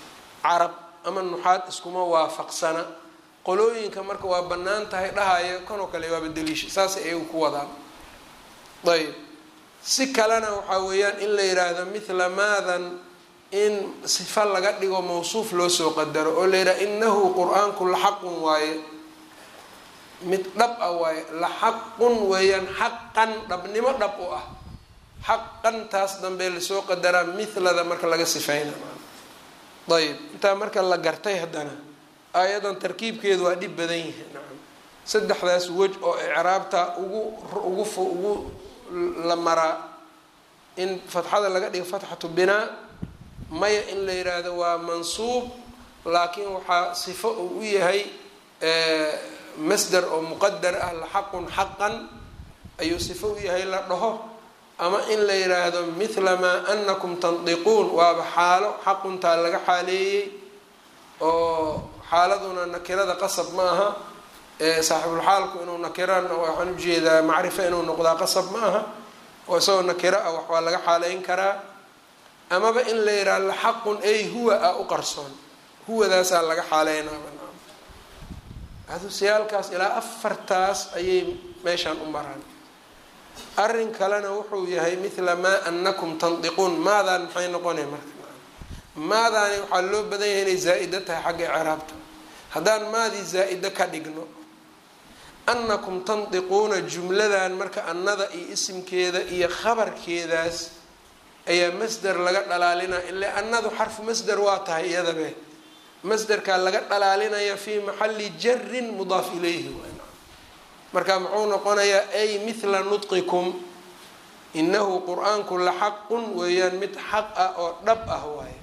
carab ama nuxaad iskuma waafaqsana. qolooyinka marka waa bannaan tahay dhahaya kanoo kale waaba daliisha saas ay ku wadaan. ayb si kalena waxaa weeyaan in la yidhaahdo mithla maadan in sifa laga dhigo mawsuuf loo soo qadaro oo la yidhaha inahu qur-aanku laxaqun waaye, mid dhab ah waaye. laxaqun weeyaan xaqan dhabnimo dhab u ah. xaqan taas dambe lasoo qadaraa mithlada marka laga sifeyna. ayb intaa marka la gartay haddana aayadan tarkiibkeedu waa dhib badan yihiin. nacam saddexdaas wej oo icraabta ugu la maraa in fatxada laga dhigo fatxatu binaa, maya in la yiraahdo waa mansuub laakiin waxaa sifo uu u yahay masdar oo muqadar ah. laxaqun xaqan ayuu sifo u yahay la dhaho, ama in la yiraahdo mithla maa anakum tandiquun waaba xaalo xaquntaa laga xaaleeyey oo xaaladuna nakirada qasab ma aha. saaxibulxaalku inuu nakiraan waxaan ujeedaa macrifo inuu noqdaa qasab ma aha, oo isagoo nakiro ah wax waa laga xaaleyn karaa. amaba in la yidhaha laxaqun ay huwa ah u qarsoon, huwadaasaa laga xaaleynaa. adusiyaalkaas ilaa afartaas ayay meeshaan u maraan. arrin kalena wuxuu yahay mithla maa anakum tandiquun, maadaan maxay noqonay marka? maadaani waxaa loo badan yahay inay zaa-ida tahay xagga icraabta. haddaan maadii zaa-ida ka dhigno anakum tandiquuna jumladan marka annada iyo isimkeeda iyo khabarkeedaas ayaa masder laga dhalaalinaya. ile annadu xarfu masder waa tahay iyadabe, masderkaa laga dhalaalinaya fii maxali jarin mudaaf ilayhi. marka muxuu noqonayaa ay mithla nudqikum, inahu qur-aanku laxaqun weeyaan mid xaq ah oo dhab ah waaye.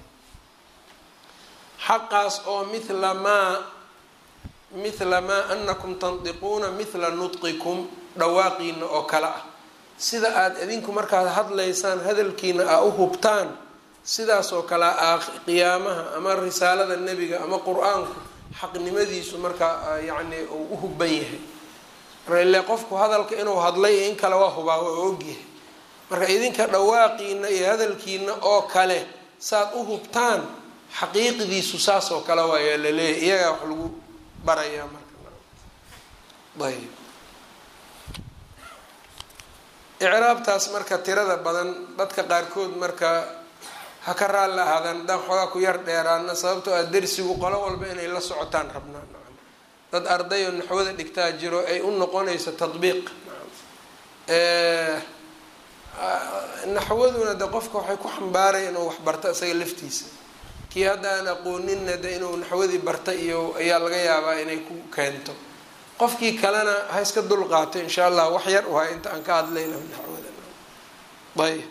xaqaas oo mithla maa anakum tandiquuna mithla nudqikum dhawaaqiina oo kale ah. sida aada idinku markaad hadlaysaan hadalkiina aa u hubtaan, sidaas oo kale qiyaamaha ama risaalada nebiga ama qur-aanku xaqnimadiisu markaa yacni uu u huban yahay. marka ile qofku hadalka inuu hadlay iyo in kale waa hubaa waa ogyahay. marka idinka dhawaaqiina iyo hadalkiina oo kale saad u hubtaan xaqiiqdiisu saas oo kale waayaa laleeyahay. iyagaa wax lagu barayaa marka. ayb icraabtaas marka tirada badan dadka qaarkood marka ha ka raali ahaadaan haddaan xoogaa ku yar dheeraana, sababtoo ah dersigu qolo walba inay la socotaan rabnaan. dad arday oo naxwada dhigtaa jiro ay u noqonayso tadbiiq. naxwaduna de qofka waxay ku xambaaraya inuu wax barto isaga laftiisa. kii hadda aan aqooninna de inuu naxwadii barta iyo ayaa laga yaabaa inay ku keento. qofkii kalena ha iska dul qaato insha allah, wax yar u hay inta aan ka hadlayna naxwada. ayb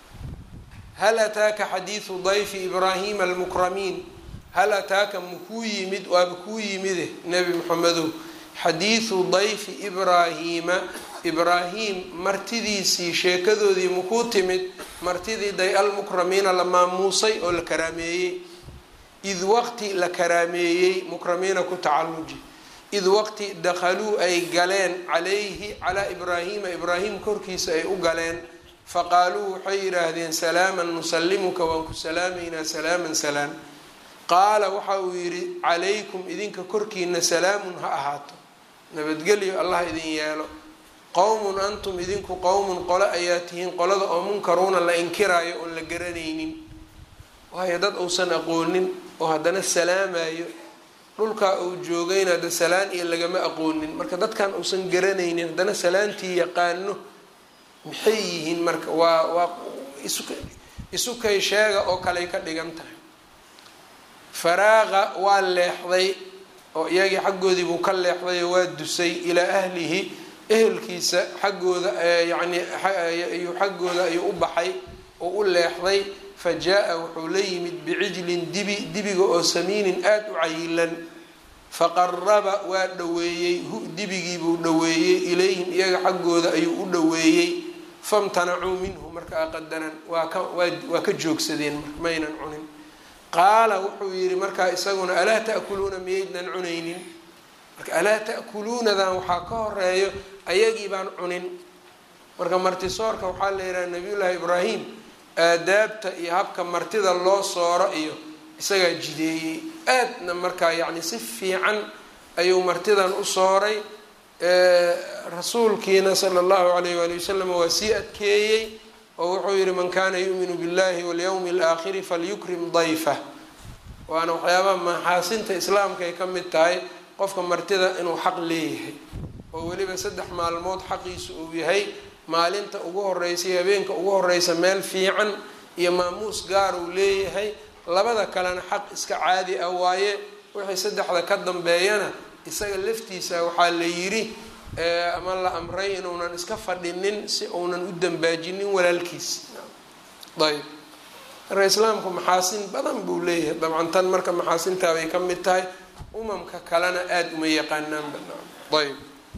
hal ataaka xadiidu dayfi ibraahima almukramiin. hal ataaka makuu yimid waaba kuu yimide nebi maxamedow xadiidu dayfi ibraahiima, ibraahim martidiisii sheekadoodii makuu timid. martidii day almukramiina la maamuusay oo la karaameeyey. id waqti la karaameeyey, mukramiina ku tacaluji. id waqti dakhaluu ay galeen calayhi calaa ibraahiima, ibraahim korkiisa ay u galeen. faqaaluu waxay yidhaahdeen salaaman nusalimuka waan ku salaamaynaa salaaman salaam. qaala waxa uu yidhi calaykum idinka korkiina salaamun ha ahaato, nabadgelyo allah idin yeelo. qowmun antum idinku qowmun qolo ayaa tihiin, qolada oo munkaruuna la inkiraayo oon la garanaynin. waayo dad uusan aqoonin oo haddana salaamayo, dhulkaa uu joogayna hadda salaan iyo lagama aqoonin. marka dadkan uusan garanaynin haddana salaantii yaqaano maxay yihiin marka? waa isukay sheega oo kaley ka dhigan tahay. faraaqa waa leexday oo iyagii xaggoodii buu ka leexday oo waa dusay ilaa ahlihi, ehelkiisa xaggooda yani xaggooda ayuu u baxay oo u leexday. fa jaa-a wuxuu la yimid bicijlin dibiga oo samiinin aada u cayilan. faqaraba waa dhaweeyey dibigiibuu dhaweeyey ilayhim iyaga xaggooda ayuu u dhaweeyey. famtanacuu minhu marka aqadaran waa ka joogsadeen marka maynan cunin. qaala wuxuu yidhi markaa isaguna alaa ta'kuluuna miyaydnan cunaynin? marka alaa ta'kuluunadan waxaa ka horeeyo ayagii baan cunin. marka martisoorka waxaa la yidhaha nabiyullaahi ibraahim aadaabta iyo habka martida loo sooro iyo isagaa jideeyey aadna markaa yacni si fiican ayuu martidan u sooray. rasuulkiina sala allahu calayh waali wasalam waa sii adkeeyey oo wuxuu yihi man kaana yu'minu billahi walyawmi alaakhiri falyukrim dayfah. waana waxyaabaha maxaasinta islaamka ay ka mid tahay qofka martida inuu xaq leeyahay oo weliba 3 maalmood xaqiisu uu yahay maalinta ugu horeysa iyo habeenka ugu horeysa meel fiican iyo maamuus gaar uu leeyahay. labada kalena xaq iska caadi ah waaye. wixii 3da ka dambeeyana isaga laftiisa waxaa la yiri ama la amray inuunan iska fadhinin si uunan u dambaajinin walaalkiis. ayb marka islaamku maxaasin badan buu leeyahay. dabcan tan marka maxaasintaa bay ka mid tahay umamka kalena aada uma yaqaanaan banaan. ayb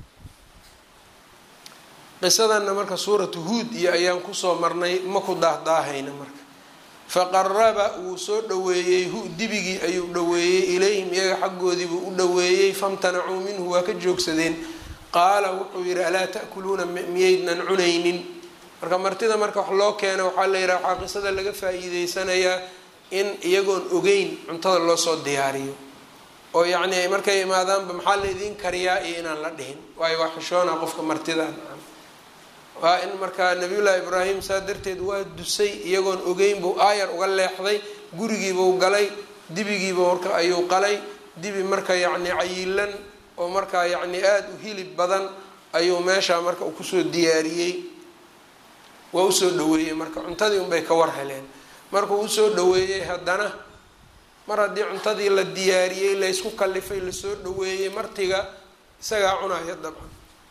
qisadanna marka suuratu huud iyo ayaan kusoo marnay ma ku daahdaahayna. marka faqaraba wuu soo dhaweeyey dibigii ayuu dhaweeyey ilayhim iyaga xaggoodiibuu u dhaweeyey famtanacuu minhu waa ka joogsadeen. qaala wuxuu yihi alaa ta'kuluuna miyaydnan cunaynin. marka martida marka wax loo keena waxaa la yidhaha waxaa qisada laga faa'iideysanayaa in iyagoon ogeyn cuntada loo soo diyaariyo oo yacni markay imaadaanba maxaa la idiin kariyaa iyo inaan la dhihin waayo waa xishoona qofka martidan. waa in markaa nabiyullaahi ibraahim saa darteed waa dusay iyagoon ogeyn buu aayar uga leexday. gurigiibuu galay dibigiiba marka ayuu qalay. dibi marka yacni cayilan oo markaa yacni aada u hilib badan ayuu meeshaa marka u kusoo diyaariyey. waa usoo dhaweeyey marka cuntadii unbay ka war heleen. markuu usoo dhaweeyey haddana mar haddii cuntadii la diyaariyey laysku kalifay lasoo dhaweeyey martiga isagaa cunaya dabcan.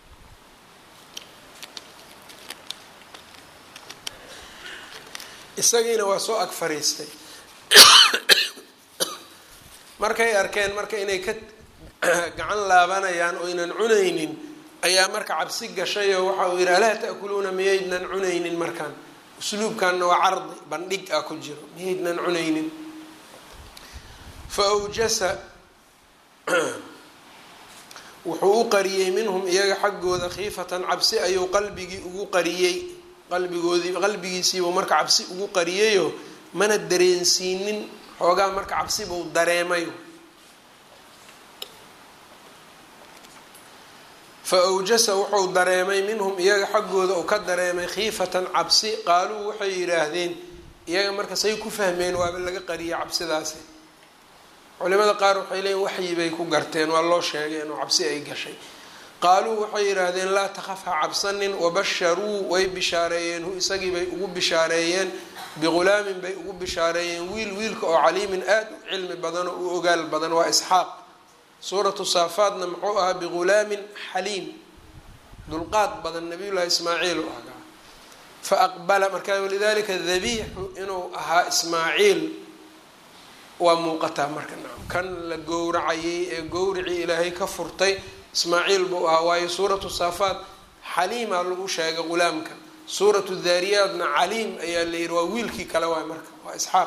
isagiina waa soo ag fariistay. markay arkeen marka inay ka gacan laabanayaan oo ynan cunaynin ayaa marka cabsi gashay oo waxa uu yidhi alaa ta'kuluuna miyaydnan cunaynin. markaan usluubkanna waa cardi bandhig ah ku jiro miyaydnan cunaynin. fa awjasa wuxuu u qariyey minhum iyaga xaggooda khiifatan cabsi ayuu qalbigii ugu qariyey. qalbigiisiibuu marka cabsi ugu qariyayo mana dareensiinin xoogaa marka cabsi buu dareemayo. fa awjasa wuxuu dareemay minhum iyaga xaggooda uu ka dareemay khiifatan cabsi. qaaluu waxay yidhaahdeen iyaga marka say ku fahmeen waaba laga qariyay cabsidaasi. culimada qaar waxay leeyiin waxyi bay ku garteen waa loo sheegay inuu cabsi ay gashay. qaaluu waxay yidhaahdeen laa takhaf ha cabsanin wabasharuu way bishaareeyeen hu isagii bay ugu bishaareeyeen bighulaamin bay ugu bishaareeyeen wiilka oo caliimin aada u cilmi badan oo u ogaal badan waa isxaaq. suuratu saafaadna muxuu ahaa bighulaamin xaliim dulqaad badan nabiyullaahi ismaaciil u ahaa. fa aqbala markaa walidaalika dabiixu inuu ahaa ismaaciil waa muuqataa marka kan la gowracayay ee gowricii ilaahay ka furtay ismaaciil buu ahaa. waayo suuratu saafaad xaliimaa lagu sheegay ghulaamka. suuratu daariyaadna caliim ayaa la yihi waa wiilkii kale waay marka waa isxaaq.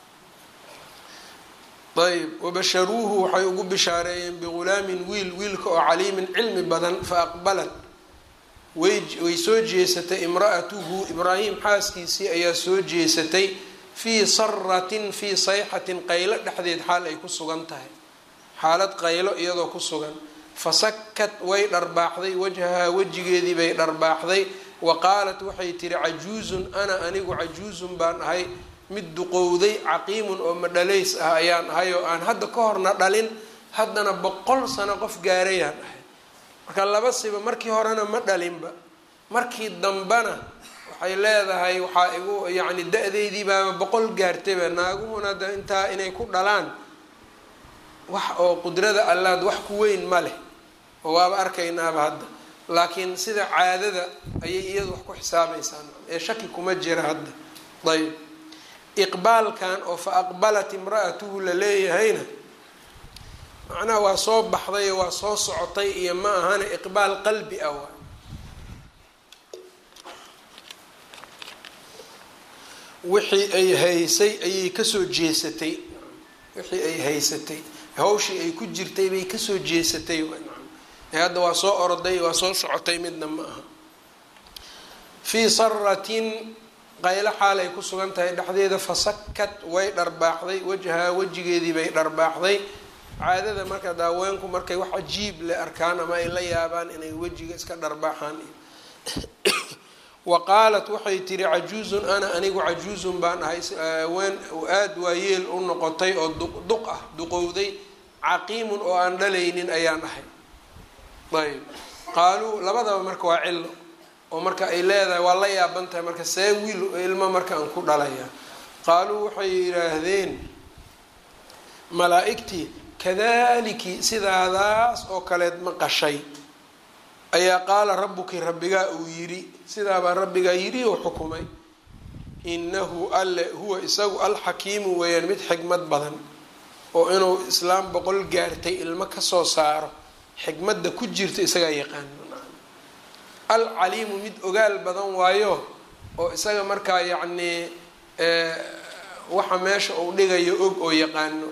ayb wabasharuuhu waxay ugu bishaareeyeen bighulaamin wiilka oo caliimin cilmi badan. fa aqbalat way soo jeesatay imra'atuhu ibraahim xaaskiisii ayaa soo jeesatay fii saratin fii sayxatin qaylo dhexdeed xaal ay ku sugan tahay xaalad qaylo iyadoo ku sugan. fasakat way dharbaaxday wajhahaa wejigeedii bay dharbaaxday. wa qaalat waxay tihi cajuuzun ana anigu cajuuzun baan ahay mid duqowday caqiimun oo madhalays ah ayaan ahay oo aan hadda ka horna dhalin haddana 100 sano qof gaarayaan ahay. marka laba siba markii horena ma dhalinba markii dambana waxay leedahay waxaa igu yacni da-deydii baaba 100 gaartayba. naaguhuna da intaa inay ku dhalaan wax oo qudrada allaad wax ku weyn ma leh oo waaba arkaynaaba hadda. laakiin sida caadada ayay iyadu wax ku xisaabaysaa ee shaki kuma jira hadda. ayb iqbaalkan oo fa aqbalat imra'atuhu la leeyahayna macnaha waa soo baxday waa soo socotay iyo ma ahana iqbaal qalbi ah waay. wixii ay haysay ayay kasoo jeesatay. wixii ay haysatay hawshii ay ku jirtay bay kasoo jeesatay hadda waa soo orday waa soo socotay midna ma aha. fii saratin qaylo xaal ay ku sugan tahay dhexdeeda fasakat way dharbaaxday wajhaa wejigeedii bay dharbaaxday. caadada marka daaweenku markay wax cajiib le arkaan ama ay la yaabaan inay wejiga iska dharbaaxaan. wa qaalat waxay tiri cajuuzun ana anigu cajuuzun baan ahay ween aad waayeel u noqotay oo duq ah duqowday caqiimun oo aan dhalaynin ayaan ahay. ayb qaaluu labadaba marka waa cillo oo marka ay leedahay waa la yaaban tahay marka see wiil ilmo marka aan ku dhalaya. qaaluu waxay yidhaahdeen malaa'igtii kadaliki sidaadaas oo kaleed ma qashay ayaa qaala rabbuki rabbigaa uu yidhi sidaabaa rabbigaa yidhi oo xukumay. inahu alle huwa isagu alxakiimu weeyaan mid xikmad badan oo inuu islaam 100 gaartay ilmo kasoo saaro xikmadda ku jirta isagaa yaqaan. alcaliimu mid ogaal badan waayo oo isaga markaa yacnii waxa meesha uu dhigayo og oo yaqaano.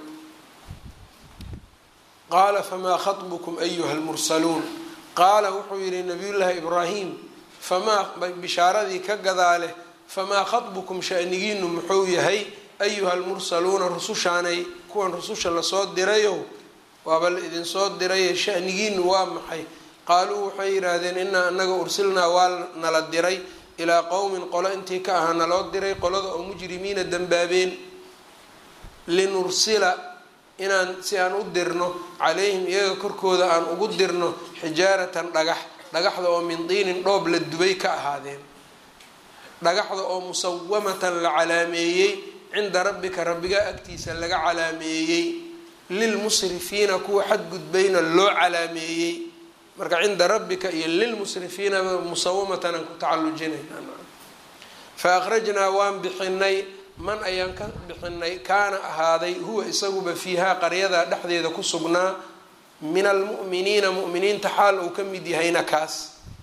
qaala famaa khatbukum ayuha almursaluun qaala wuxuu yihi nabiyullaahi ibraahim famaa bishaaradii ka gadaale famaa khatbukum shanigiinu muxuu yahay ayuha almursaluuna rusushaanay kuwan rususha lasoo dirayow waaba la idinsoo diraye shanigiinu waa maxay. qaaluu waxay yidhaahdeen inaa anaga ursilnaa waa nala diray ilaa qowmin qolo intii ka ahaa naloo diray qolada oo mujrimiina dembaabeen linursila inaan si aan u dirno calayhim iyaga korkooda aan ugu dirno xijaaratan dhagaxda oo min diinin dhoob la dubay ka ahaadeen dhagaxda oo musawamatan la calaameeyey cinda rabbika rabbigaa agtiisa laga calaameeyey lilmusrifiina kuwa xadgudbayna loo calaameeyey. marka cinda rabbika iyo lilmusrifiina musawamatan aan ku tacalujinayna. fa akhrajnaa waan bixinay man ayaan ka bixinay kaana ahaaday huwa isaguba fiihaa qaryadaa dhexdeeda ku sugnaa min almu'miniina mu'miniinta xaal uu ka mid yahayna kaas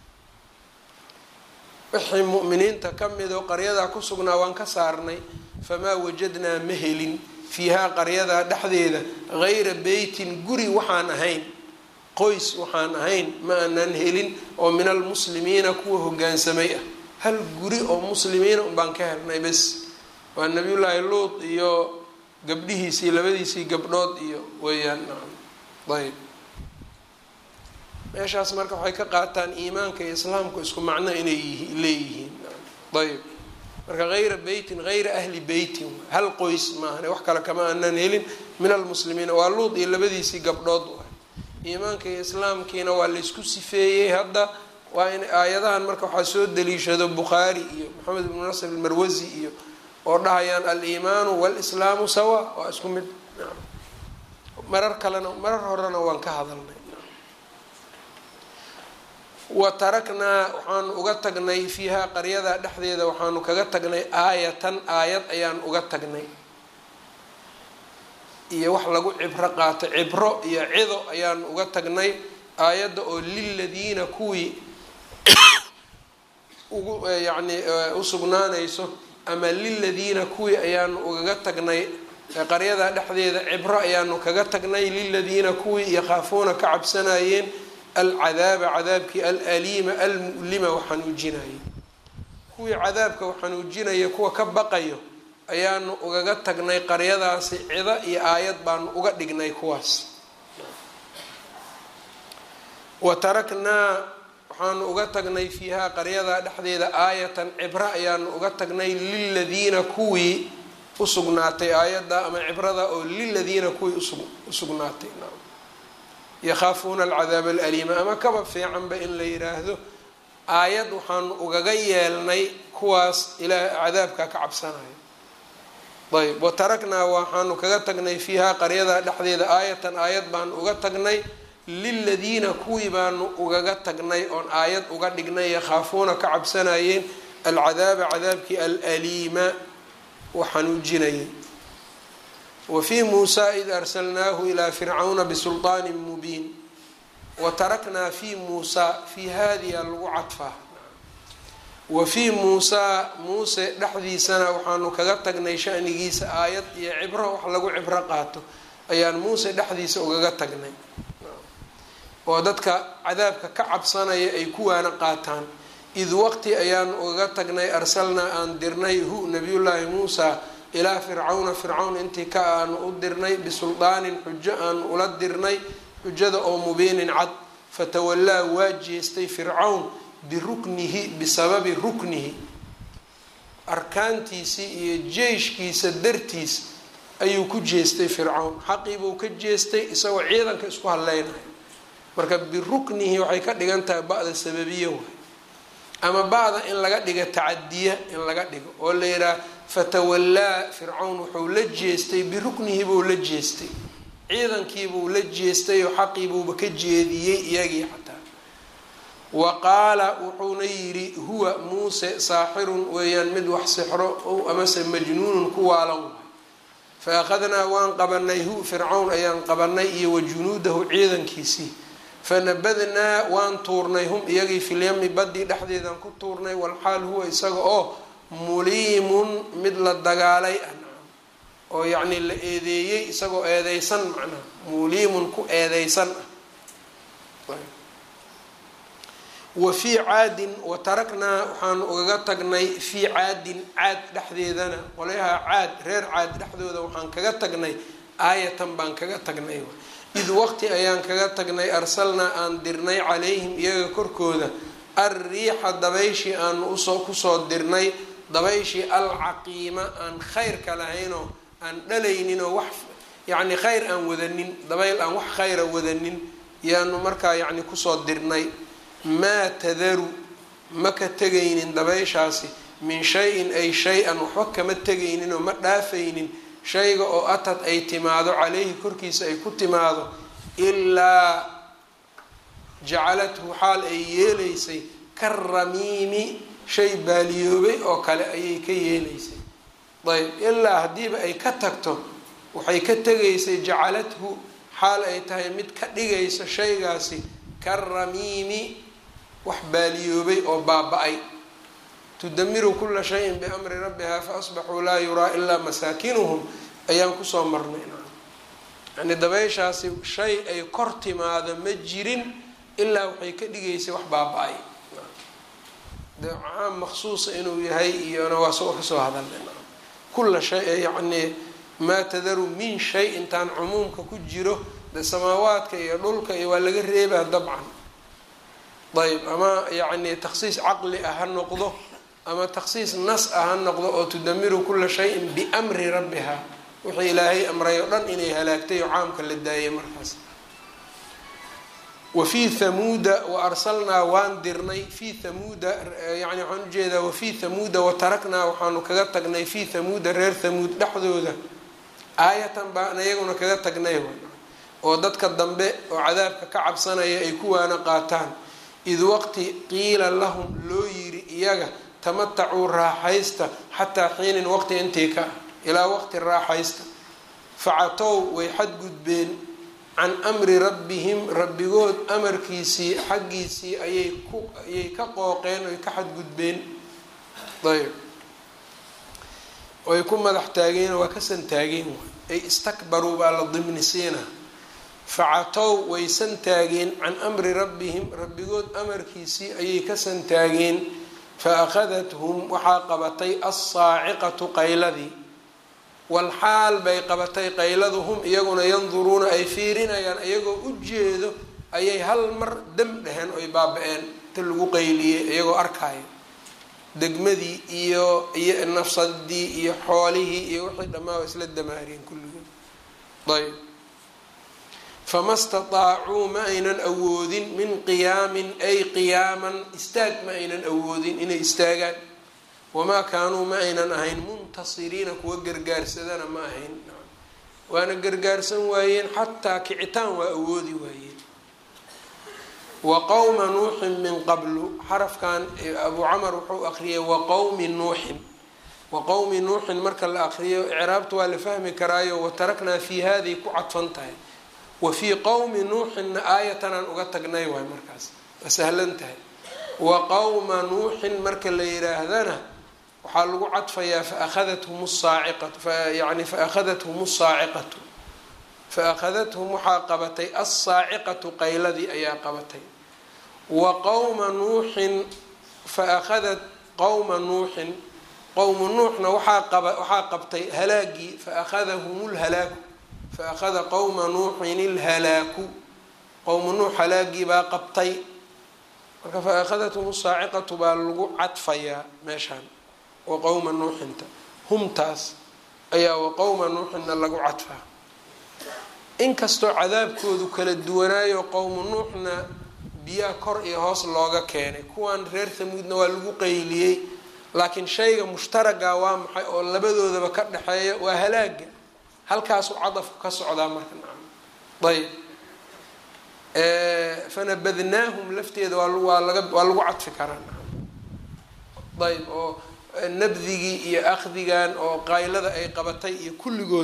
wixii mu'miniinta ka midoo qaryadaa ku sugnaa waan ka saarnay. famaa wajadnaa ma helin fiihaa qaryadaa dhexdeeda gayra beytin guri waxaan ahayn qoys waxaan ahayn ma aanan helin oo min almuslimiina kuwa hogaansamay ah. hal guri oo muslimiina unbaan ka helnay bes waa nabiyullaahi luut iyo gabdhihiisii labadiisii gabdhood iyo weeyaan. ayb meeshaas marka waxay ka qaataan iimaanka iyo islaamku isku macno inay leeyihiin. ayb marka hayra beytin hayra ahli beytin hal qoys maahan wax kale kama aanan helin min almuslimiina waa luut iyo labadiisii gabdhood. iimaanka iyo islaamkiina waa laysku sifeeyey. hadda waa in aayadahan marka waxaa soo daliishado bukhaari iyo maxamed ibnu nasr almarwasi iyo oo dhahayaan aliimaanu walislaamu sawa waa isku mid. marar horena waan ka hadalnay. wa taraknaa waxaanu uga tagnay fiihaa qaryadaa dhexdeeda waxaanu kaga tagnay aayatan aayad ayaan uga tagnay iyo wax lagu cibro qaato cibro iyo cido ayaan uga tagnay. aayadda oo liladiina kuwii ugu yacni usugnaanayso ama liladiina kuwii ayaanu ugaga tagnay qaryadaa dhexdeeda cibro ayaanu kaga tagnay liladiina kuwii yakhaafuuna ka cabsanayeen alcadaaba cadaabkii alaliima almu'lima waxanuujinayay kuwii cadaabka waxanuujinaya kuwa ka baqayo ayaanu ugaga tagnay qaryadaasi cido iyo aayad baanu uga dhignay kuwaas. wa taraknaa waxaanu uga tagnay fiihaa qaryadaa dhexdeeda aayatan cibro ayaanu uga tagnay liladiina kuwii usugnaatay aayadda ama cibrada oo liladiina kuwii usugnaatay yakhaafuuna alcadaaba alaliima ama kaba fiicanba in la yiraahdo aayad waxaanu ugaga yeelnay kuwaas ilaa cadaabka ka cabsanayo. ayb wa taraknaa waxaanu kaga tagnay fiihaa qaryadaa dhexdeeda aayatan aayad baanu uga tagnay liladiina kuwii baanu ugaga tagnay oon aayad uga dhignay yakhaafuuna ka cabsanayeen alcadaaba cadaabkii alaliima waxanuujinayay. wafii muusaa id arsalnaahu ilaa fircawna bisulطaanin mubiin. wa taraknaa fii muusaa fii haadiya lagu cadfaa. wafii muusaa muuse dhexdiisana waxaanu kaga tagnay shanigiisa aayad iyo cibro wax lagu cibro qaato ayaan muuse dhexdiisa ugaga tagnay oo dadka cadaabka ka cabsanaya ay kuwaana qaataan id waqti ayaan uga tagnay arsalnaa aan dirnay hu nabiyullaahi muusaa ilaa fircawna fircawn intii ka aanu u dirnay bisuldaanin xujo aan ula dirnay xujada oo mubiinin cad fatawallaa waa jeestay fircawn biruknihi bisababi ruknihi arkaantiisii iyo jeyshkiisa dartiis ayuu ku jeestay fircawn xaqiibuu ka jeestay isagoo ciidanka isku hadleynayo marka biruknihi waxay ka dhigan tahay ba-da sababiya waay ama ba-da in laga dhigo tacadiya in laga dhigo oo la yidhaha fatawallaa fircawn wuxuu la jeestay biruknihi buu la jeestay ciidankiibuu la jeestay oo xaqiibuuba ka jeediyey iyagii xataa wa qaala wuxuuna yidhi huwa muuse saaxirun weeyaan mid wax sixro ow amase majnuunun ku waalan waay fa akhadnaa waan qabanay hu fircawn ayaan qabanay iyo wa junuudahu ciidankiisii fanabadnaa waan tuurnay hum iyagii filyami badii dhexdeedaan ku tuurnay walxaal huwa isaga oo muliimun mid la dagaalay oo yacni la eedeeyey isagoo eedeysan macnaha muliimun ku eedeysan ah wa fii caadin wa taraknaa waxaanu ugaga tagnay fii caadin caad dhexdeedana qolyaha caad reer caad dhexdooda waxaan kaga tagnay aayatan baan kaga tagnay id waqti ayaan kaga tagnay arsalnaa aan dirnay calayhim iyaga korkooda alriixa dabayshii aanu kusoo dirnay dabayshii alcaqiima aan khayrka lahaynoo aan dhalayninoo wax yacni khayr aan wadanin dabayl aan wax khayra wadanin yaanu markaa yacni kusoo dirnay maa tadaru ma ka tegaynin dabayshaasi min shay-in ay shay-an waxba kama tegaynin oo ma dhaafaynin shayga oo atad ay timaado caleyhi korkiisa ay ku timaado ilaa jacalathu xaal ay yeelaysay karamiimi shay baaliyoobay oo kale ayay ka yeelaysay ayb ilaa haddiiba ay ka tagto waxay ka tegaysay jacalathu xaal ay tahay mid ka dhigayso shaygaasi karamiimi wax baaliyoobay oo baaba-ay tudamiru kula shayin biamri rabbiha fa asbaxuu laa yuraa ilaa masaakinuhum ayaan kusoo marnay yani dabayshaasi shay ay kor timaado ma jirin ilaa waxay ka dhigaysay wax baaba-ay caam maqsuusa inuu yahay iyona waa soo kasoo hadalnay kula shay yani maa tadaru min shay intaan cumuumka ku jiro de samaawaadka iyo dhulka iyo waa laga reebaa dabcan ayb ama yani takhsiis caqli ah ha noqdo ama takhsiis nas ah ha noqdo oo tudamiru kula shayin biamri rabbiha wixii ilaahay amray o dhan inay halaagtay oo caamka la daayay markaas wafii thamuuda wa arsalnaa waan dirnay fii thamuuda yani waxaan ujeedaa wafii thamuuda wataraknaa waxaanu kaga tagnay fii thamuuda reer thamuud dhexdooda aayatan baan iyaguna kaga tagnay oo dadka dambe oo cadaabka ka cabsanaya ay kuwaana qaataan id waqti qiila lahum loo yiri iyaga tamatacuu raaxaysta xataa xiinin waqti intii ka ilaa waqti raaxaysta facatow way xadgudbeen can amri rabbihim rabbigood amarkiisii xaggiisii ayay ka qooqeen oy ka xadgudbeen ayb oy ku madax taageen waa ka santaageen ay istakbaruu baa la dimnisiina facatow way santaageen can amri rabbihim rabbigood amarkiisii ayay ka santaageen fa akhadathum waxaa qabatay assaaciqatu qayladii walxaal bay qabatay qayladu hum iyaguna yanduruuna ay fiirinayaan iyagoo u jeedo ayay hal mar dam dheheen oy baaba-een ta lagu qayliyey iyagoo arkaayo degmadii iyo nafsadii iyo xoolihii iyo wixii dhammaa waa isla damaariyeen kulligood ayb fama stataacuu ma aynan awoodin min qiyaamin ay qiyaaman istaag ma aynan awoodin inay istaagaan wamaa kaanuu ma aynan ahayn muntasiriina kuwa gargaarsadana ma ahayn waana gargaarsan waayeen xataa kicitaan waa awoodi waayeen wa qowma nuuxin min qablu xarafkan abu camar wuxuu aqriyay waqowmi nuuxin waqowmi nuuxin marka la aqriyo icraabta waa la fahmi karaayo wataraknaa fii haaday ku cadfan tahay wa fii qowmi nuuxinna aayatanaan uga tagnay waay markaas waa sahlan tahay wa qowma nuuxin marka la yiraahdana waxaa lagu cadfayaa faakadathum saaciqatu faakadathum waxaa qabatay assaaciqatu qayladii ayaa qabatay wa qowma nuuxin faakhadat qowma nuuxin qowmu nuuxna waxaa qabtay halaagii faakhadahum lhalaaku faakhada qowma nuuxin ilhalaaku qowmu nuux halaagii baa qabtay marka faakhadathm saaciqatu baa lagu cadfayaa meeshaan wa qowma nuuxinta humtaas ayaa wa qowma nuuxinna lagu cadfaa inkastoo cadaabkoodu kala duwanaayo qowmu nuuxna biyaha kor iyo hoos looga keenay kuwan reer hamuudna waa lagu qayliyey laakiin shayga mushtaraga waa maxay oo labadoodaba ka dhexeeya waa halaaga halkaasuu cadafku ka socdaa marka ayb fanabadnaahum lafteeda waa lagu cadfi karaa ayb oo nabdigii iyo akhdigan oo qaylada ay qabatay iyo kulligood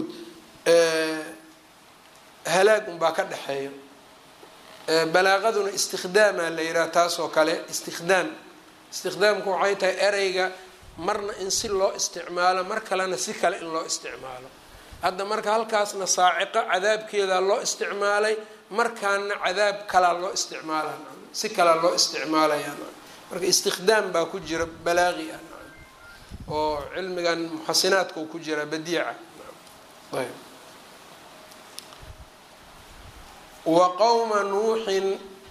halaag unbaa ka dhexeeyo balaaqaduna istikhdaama la yidhaha taas oo kale istikhdaamku waxay tahay ereyga marna in si loo isticmaalo mar kalena si kale in loo isticmaalo hadda marka halkaasna saaciqo cadaabkeeda loo isticmaalay markaana cadaab kalaa loo isticmaala si kalaa loo isticmaalaya marka istikhdaam baa ku jira balaaqi ah oo cilmigan muxasinaadka uu ku jira badiica ayb wa qowma nuuxin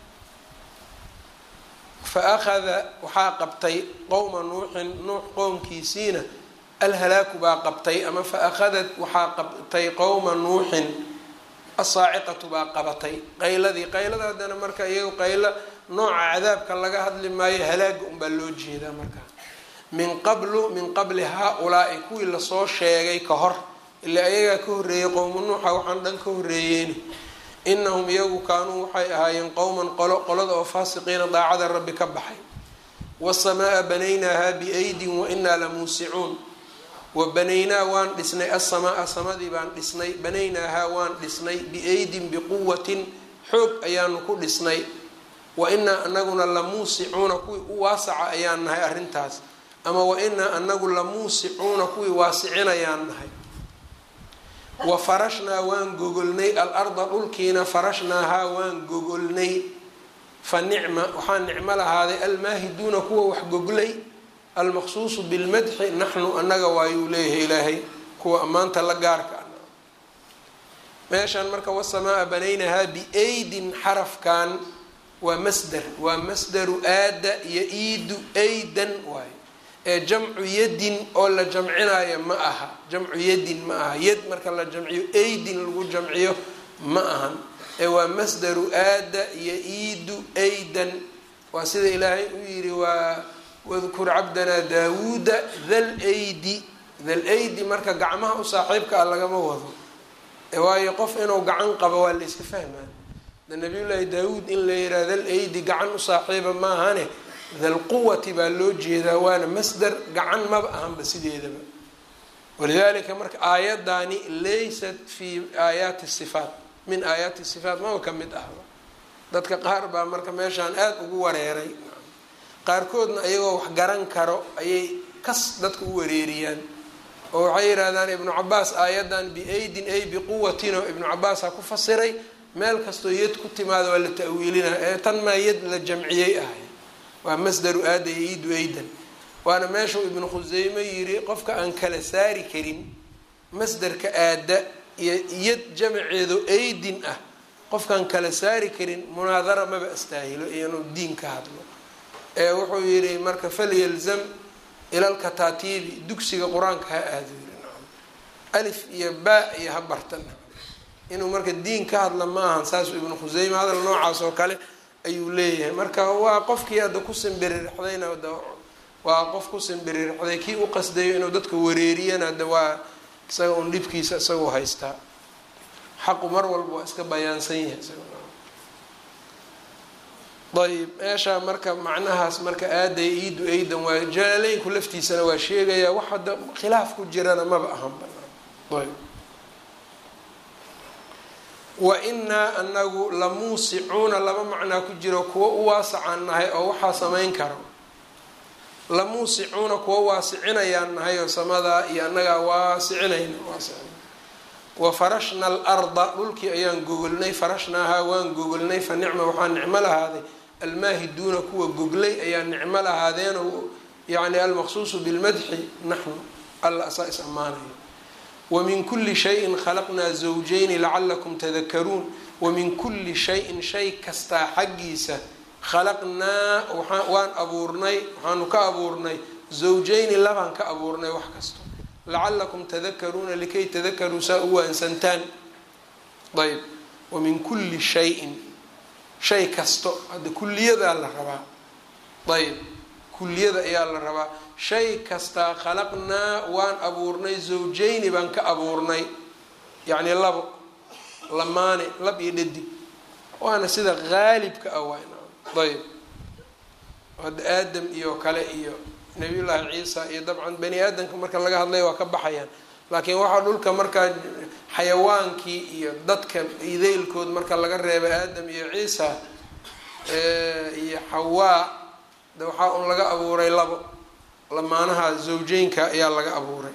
faakhada waxaa qabtay qowma nuuxin nuux qowmkiisiina alhalaaku baa qabtay ama faakhadat waxaa qabtay qowma nuuxin asaaciqatu baa qabatay qaylada haddana marka iyago qaylo nooca cadaabka laga hadli maayo halaaga unbaa loo jeedaa markaa min qabli haa-ulaa'i kuwii lasoo sheegay ka hor ilaa ayagaa ka horreeyay qowmu nuuxa waxaan dhan ka horreeyeen inahum iyagu kaanuu waxay ahaayeen qowman qolada oo faasiqiina daacada rabbi ka baxay wasamaa banaynaahaa biaydin wainaa lamuusicuun wa banaynaa waan dhisnay assamaa samadii baan dhisnay banaynaahaa waan dhisnay biaydin biquwatin xoog ayaanu ku dhisnay wa inaa anaguna lamuusicuuna kuwii u waasaca ayaan nahay arrintaas ama wa inaa anagu lamuusicuuna kuwii waasicinayaan nahay wa farashnaa waan gogolnay alarda dhulkiina farashnaahaa waan gogolnay fa nicma waxaa nicmo lahaaday almaahiduuna kuwa wax goglay almaqsuusu bilmadxi naxnu anaga waayuu leeyahay ilaahay kuwa ammaanta la gaarka meeshaan marka wasamaa banaynahaa biaydin xarafkan waa masdaru aada iyo iidu aydan waayo ee jamcu yadin oo la jamcinaayo ma aha jamcu yadin ma aha yad marka la jamciyo aydin lagu jamciyo ma ahan ee waa masdaru aada iyo iidu aydan waa sida ilaahay u yidhi waa wadkur cabdanaa daawuuda thal aydi marka gacmaha u saaxiibka ah lagama wado waayo qof inuu gacan qabo waa la iska fahmaa nabiyullaahi daawuud in la yidhaha thal aydi gacan u saaxiiba maahane thalquwati baa loo jeedaa waana masdar gacan maba ahanba sideedaba walidalika marka aayadani laysat fi aayaati sifaat min aayaati sifaat maba ka mid ahba dadka qaar baa marka meeshaan aada ugu wareeray qaarkoodna iyagoo wax garan karo ayay kas dadka u wareeriyaan oo waxay yidhahdaan ibnu cabaas aayadan biaydin ay biquwatin oo ibnu cabaas ha ku fasiray meel kastoo yad ku timaada waa la ta'wiilinaa ee tan maa yad la jamciyey ahay waa masdaru aada iyo iidu aydan waana meeshuu ibnu khuseyme yiri qofka aan kala saari karin masdarka aada iyo yad jamaceedu aydin ah qofkaan kala saari karin munaadara maba astaahilo iyo inuu diin ka hadlo ee wuxuu yidhi marka falyalzam ila lkataatiibi dugsiga qur-aanka ha aado alif iyo baa iyo ha bartan inuu marka diin ka hadla ma ahan saasuu ibnu khuseyme hadal noocaas oo kale ayuu leeyahay marka waa qofkii hadda ku simbiririxdayna waa qof ku simbiririxday kii u qasdayo inuu dadka wareeriyana hadda waa isaga un dhibkiisa isagoo haystaa xaqu mar walba waa iska bayaansan yahay ayb meeshaa marka macnahaas marka aaday iidu aydan waa jalaaleynku laftiisana waa sheegayaa wax hadda khilaaf ku jirana maba ahan banaan ayb wa inaa anagu lamuusicuuna laba macnaa ku jiro kuwa u waasacaan nahay oo waxaa samayn karo lamuusicuuna kuwa waasicinayaan nahay oo samadaa iyo annagaa waasicinayna wa farashna alarda dhulkii ayaan gogolnay farashnaahaa waan gogolnay fa nicma waxaa nicmo lahaaday almaahiduuna kuwa goglay ayaa nicmo lahaadeen yani almaqsuusu bilmadxi naxnu alla asaa is ammaanayo. wamin kuli shayin khalaqnaa zawjayni lacalakum tadakaruun. wamin kuli shayin shay kastaa xaggiisa khalaqnaa waan abuurnay, waxaanu ka abuurnay zawjayni labaan ka abuurnay wax kasto lacalakum tadakaruuna likay tadakaruu saa u waansantaan. ayb wamin kuli shayin shay kasto hadda kuliyadaa la rabaa. ayb kuliyada ayaa la rabaa. shay kastaa khalaqnaa waan abuurnay zawjayni baan ka abuurnay, yacni labo lamaane lab iyo dhadig waana sida qaalibka ah wayn. ayb hadda aadam iyo kale iyo nabiyullaahi ciisa iyo dabcan bani aadamka marka laga hadlay waa ka baxayaan, laakiin waxaa dhulka markaa xayawaankii iyo dadka ideylkood marka laga reebay aadam iyo ciisa iyo xawaa de waxaa un laga abuuray labo lamaanaha zawjeynka ayaa laga abuuray.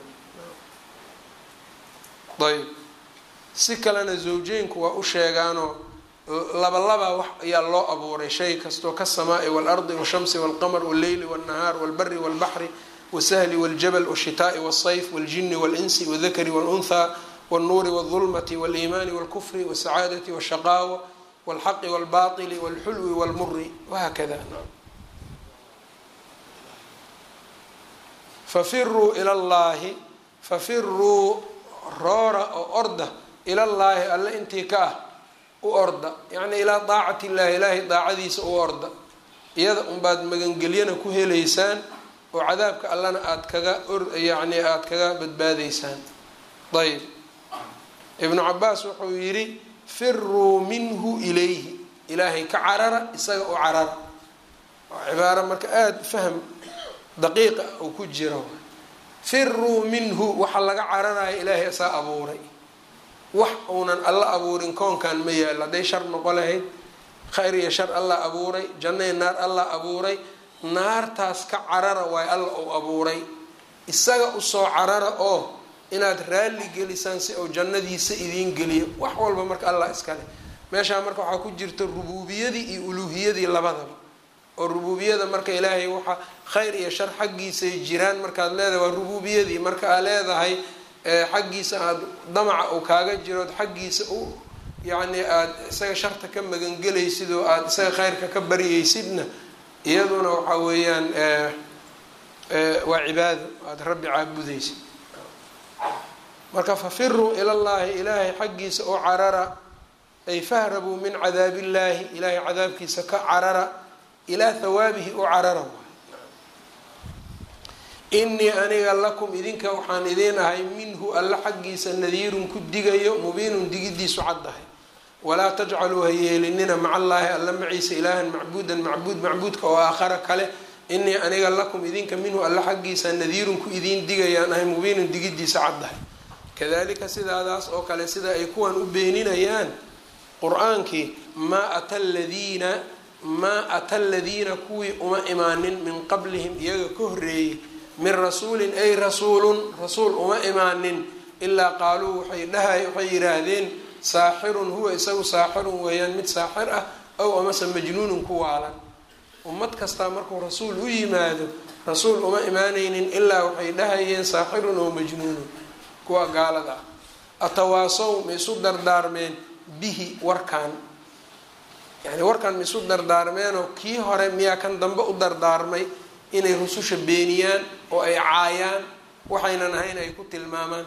ayb si kalena zawjeynku waa u sheegaanoo laba wax ayaa loo abuuray shay kastoo kasamaa'i waalardi washamsi walqamar walleyli walnahaar walbari walbaxri wasahli waljabal washitaai walsayf waljini walinsi wadakari walunhaa walnuuri waldulmati waliimaani walkufri wasacaadati washaqaawa walxaqi walbaili walxulwi walmuri wahakada. fafiruu ila llaahi fafiruu roora oo orda ilallaahi alle intii ka ah u orda, yacni ilaa daacati illaahi ilaahay daacadiisa u orda. iyada unbaad magangelyana ku helaysaan oo cadaabka allana aada kaga yacni aada kaga badbaadaysaan. ayb ibnu cabaas wuxuu yidhi firuu minhu ilayhi, ilaahay ka carara isaga u carara. waa cibaaro marka aada faham daqiiqa uu ku jiro. firuu minhu waxa laga cararaya ilaahay isaa abuuray, wax uunan alla abuurin koonkan ma yaalo. hadday shar noqo lahayd khayr iyo shar alla abuuray, jannay naar alla abuuray, naartaas ka carara waay alla uu abuuray. isaga usoo carara oo inaad raalli gelisaan si uu jannadiisa idiin geliyo. wax walba marka allah iskale. meeshaa marka waxaa ku jirta rubuubiyadii iyo uluuhiyadii labadaba. oo rubuubiyada marka ilaahay waxa khayr iyo shar xaggiisay jiraan markaad leedahay waa rubuubiyadii. marka aad leedahay xaggiisa aada damaca uu kaaga jirood xaggiisa u yacni aada isaga sharta ka magangelaysid oo aada isaga khayrka ka baryaysidna iyaduna waxaa weeyaan waa cibaado aada rabbi caabudaysid. marka fafiruu ilallaahi ilaahay xaggiisa oo carara, ay fahrabuu min cadaabillaahi ilaahay cadaabkiisa ka carara, ilaa hawaabihi u carara. inii aniga lakum idinka waxaan idiin ahay minhu alla xaggiisa nadiirun ku digayo mubiinun digidiisu caddahay. walaa tajcaluu ha yeelinina maca allaahi alla maciisa ilaahan macbuudan macbuudka oo aakhara kale. inii aniga lakum idinka minhu alla xaggiisa nadiirun ku idiin digayaan ahay mubiinun digidiisa caddahay. kadalika sidaadaas oo kale sida ay kuwan u beeninayaan qur-aankii maa ata aladiina kuwii uma imaanin min qablihim iyaga ka horreeyey min rasuulin ay rasuulun rasuul uma imaanin ilaa qaaluu waxay yidhaahdeen saaxirun huwa isagu saaxirun weeyaan mid saaxir ah ow amase majnuunun ku waalan. ummad kastaa markuu rasuul u yimaado rasuul uma imaanaynin ilaa waxay dhahayeen saaxirun oo majnuunun. kuwa gaalada ah atawaasow ma isu dardaarmeen bihi warkaan, yani warkaan ma isu dardaarmeenoo kii hore miyaa kan dambe u dardaarmay inay rususha beeniyaan oo ay caayaan waxaynan ahayn ay ku tilmaamaan.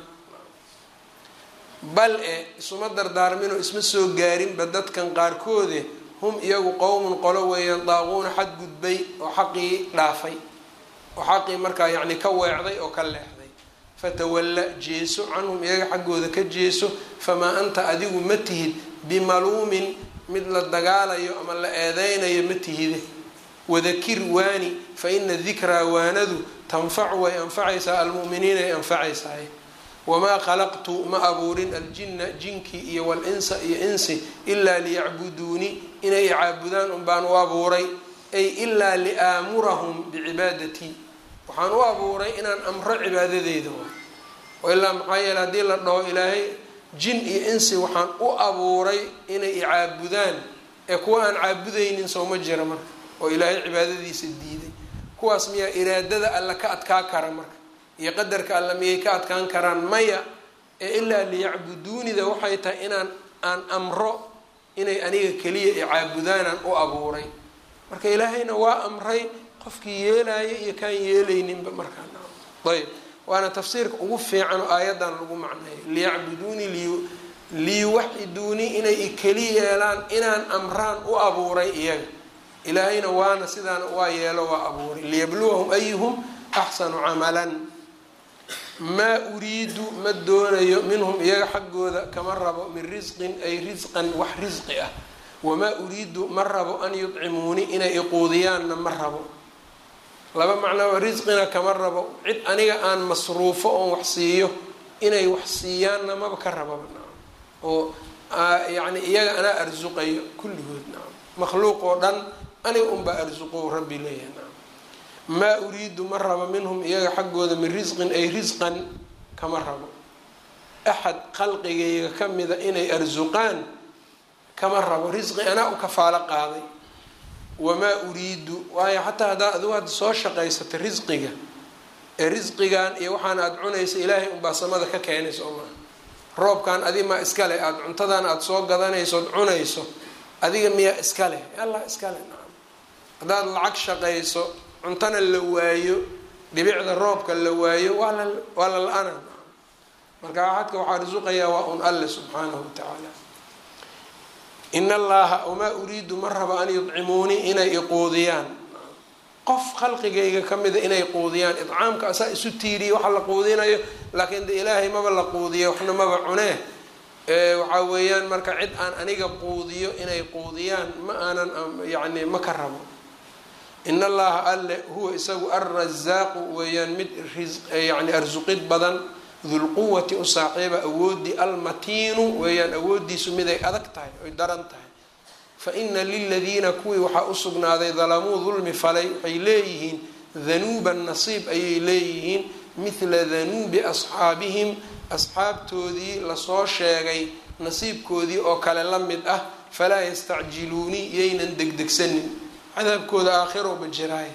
bal isuma dardaarminoo isma soo gaarinba dadkan qaarkoode hum iyagu qowmun qolo weeyaan daaquuna xadgudbay oo xaqii dhaafay oo xaqii markaa yacni ka weecday oo ka leexday. fatawalla jeeso canhum iyaga xaggooda ka jeeso, famaa anta adigu ma tihid bimaluumin mid la dagaalayo ama la eedeynayo ma tihide. wadakir waani fa ina dikraa waanadu tanfacu way anfacaysaa almu'miniina ay anfacaysaay. wamaa khalaqtu ma abuurin aljinna jinkii iyo walinsa iyo insi ilaa liyacbuduuni inay caabudaan unbaan u abuuray. ay ilaa liaamurahum bicibaadatii, waxaan u abuuray inaan amro cibaadadeyda. oo ilaa maxaa yeele haddii la dhaho ilaahay jin iyo insi waxaan u abuuray inay icaabudaan ee kuwa aan caabudaynin sooma jira marka oo ilaahay cibaadadiisa diiday kuwaas miyaa iraadada alla ka adkaa kara marka iyo qadarka alla miyay ka adkaan karaan maya ee ilaa liyacbuduunida waxay tahay aan amro inay aniga keliya i caabudaanaan u abuuray marka ilaahayna waa amray qofkii yeelaya iyo kaan yeelayninba markaa ayb waana tafsiirka ugu fiican oo aayadan lagu macneeyo liyacbuduuni liyuwaxiduuni inay ikeli yeelaan inaan amraan u abuuray iyaga ilaahayna waana sidaana waa yeelo waa abuuray liyabluwahum ayuhum axsanu camalan maa uriidu ma doonayo minhum iyaga xaggooda kama rabo min risqin ay risqan wax risqi ah wamaa uriidu ma rabo an yudcimuuni inay iquudiyaanna ma rabo laba macnaa risqina kama rabo cid aniga aan masruufo oon wax siiyo inay wax siiyaanna maba ka rababa oo yani iyaga anaa arsuqayo kulligood makhluuq oo dhan aniga unbaa arsuqo rabbi leeyahay maa uriidu ma rabo minhum iyaga xaggooda min risqin ay risqan kama rabo axad khalqigayga kamida inay arsuqaan kama rabo risqi anaa u kafaalo qaaday wamaa uriidu waayo xataa haddaa adigu hadda soo shaqaysata risqiga ee risqigan iyo waxaan aada cunaysa ilaahay unbaa samada ka keenaysa oma roobkan adi maa iskale aada cuntadan aada soo gadanayso od cunayso adiga miyaa iskale allah iskale nacam haddaad lacag shaqayso cuntana la waayo dhibicda roobka la waayo waa la la-ana nacam marka axadka waxaa risuqayaa waa un alle subxaanahu watacaala in allaha wamaa uriidu ma rabo an yudcimuuni inay iquudiyaan qof khalqigayga kamida inay quudiyaan idcaamka asaa isu tiiriye waxa la quudinayo laakiin de ilaahay maba la quudiyo waxna maba cunee waxaa weeyaan marka cid aan aniga quudiyo inay quudiyaan ma aanan yani ma ka rabo in allaha alle huwa isagu alrazaaqu weeyaan mid yani arsuqid badan dulquwati u saaxiiba awoodii almatiinu weeyaan awoodiisu miday adag tahay oy daran tahay fa ina liladiina kuwii waxaa u sugnaaday dalamuu dulmi falay waxay leeyihiin danuuban nasiib ayay leeyihiin mithla danuubi asxaabihim asxaabtoodii lasoo sheegay nasiibkoodii oo kale la mid ah falaa yastacjiluuni yaynan degdegsanin cadaabkooda aakhirowba jiraay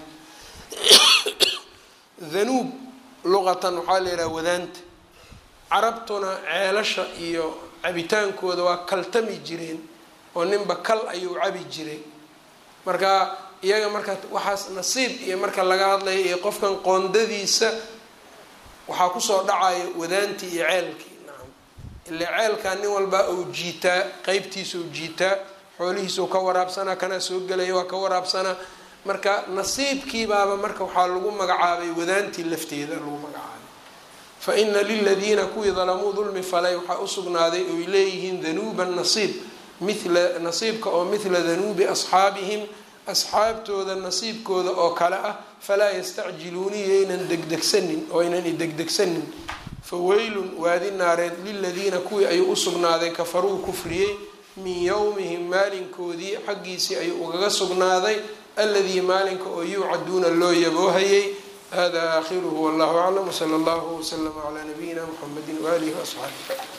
danuub luqatan waxaa la yidhaha wadaanta carabtuna ceelasha iyo cabitaankooda waa kaltami jireen oo ninba kal ayuu cabi jiray marka iyaga marka waxaas nasiib iyo marka laga hadlayo iyo qofkan qoondadiisa waxaa kusoo dhacayo wadaantii iyo ceelkii nacam ilaa ceelkaa nin walbaa uu jiitaa qeybtiisau jiitaa xoolihiisau ka waraabsanaa kanaa soo gelaya waa ka waraabsanaa marka nasiibkiibaaba marka waxaa lagu magacaabay wadaantii lafteeda lagu magacaabay fa ina liladiina kuwii dalamuu dulmi falay waxaa usugnaaday oy leeyihiin danuuban nasiib mila nasiibka oo mithla danuubi asxaabihim asxaabtooda nasiibkooda oo kale ah falaa yastacjiluuni yaynan degdegsanin oo aynan idegdegsanin fa weylun waadi naareed liladiina kuwii ayuu usugnaaday kafaruu kufriyey min yowmihim maalinkoodii xaggiisii ayuu ugaga sugnaaday aladii maalinka oo yuucaduuna loo yaboohayay hada aakhiruhu wallahu aclam wsala allahu waslama calaa nabiyina muxamedi waalihi waasxaabihi.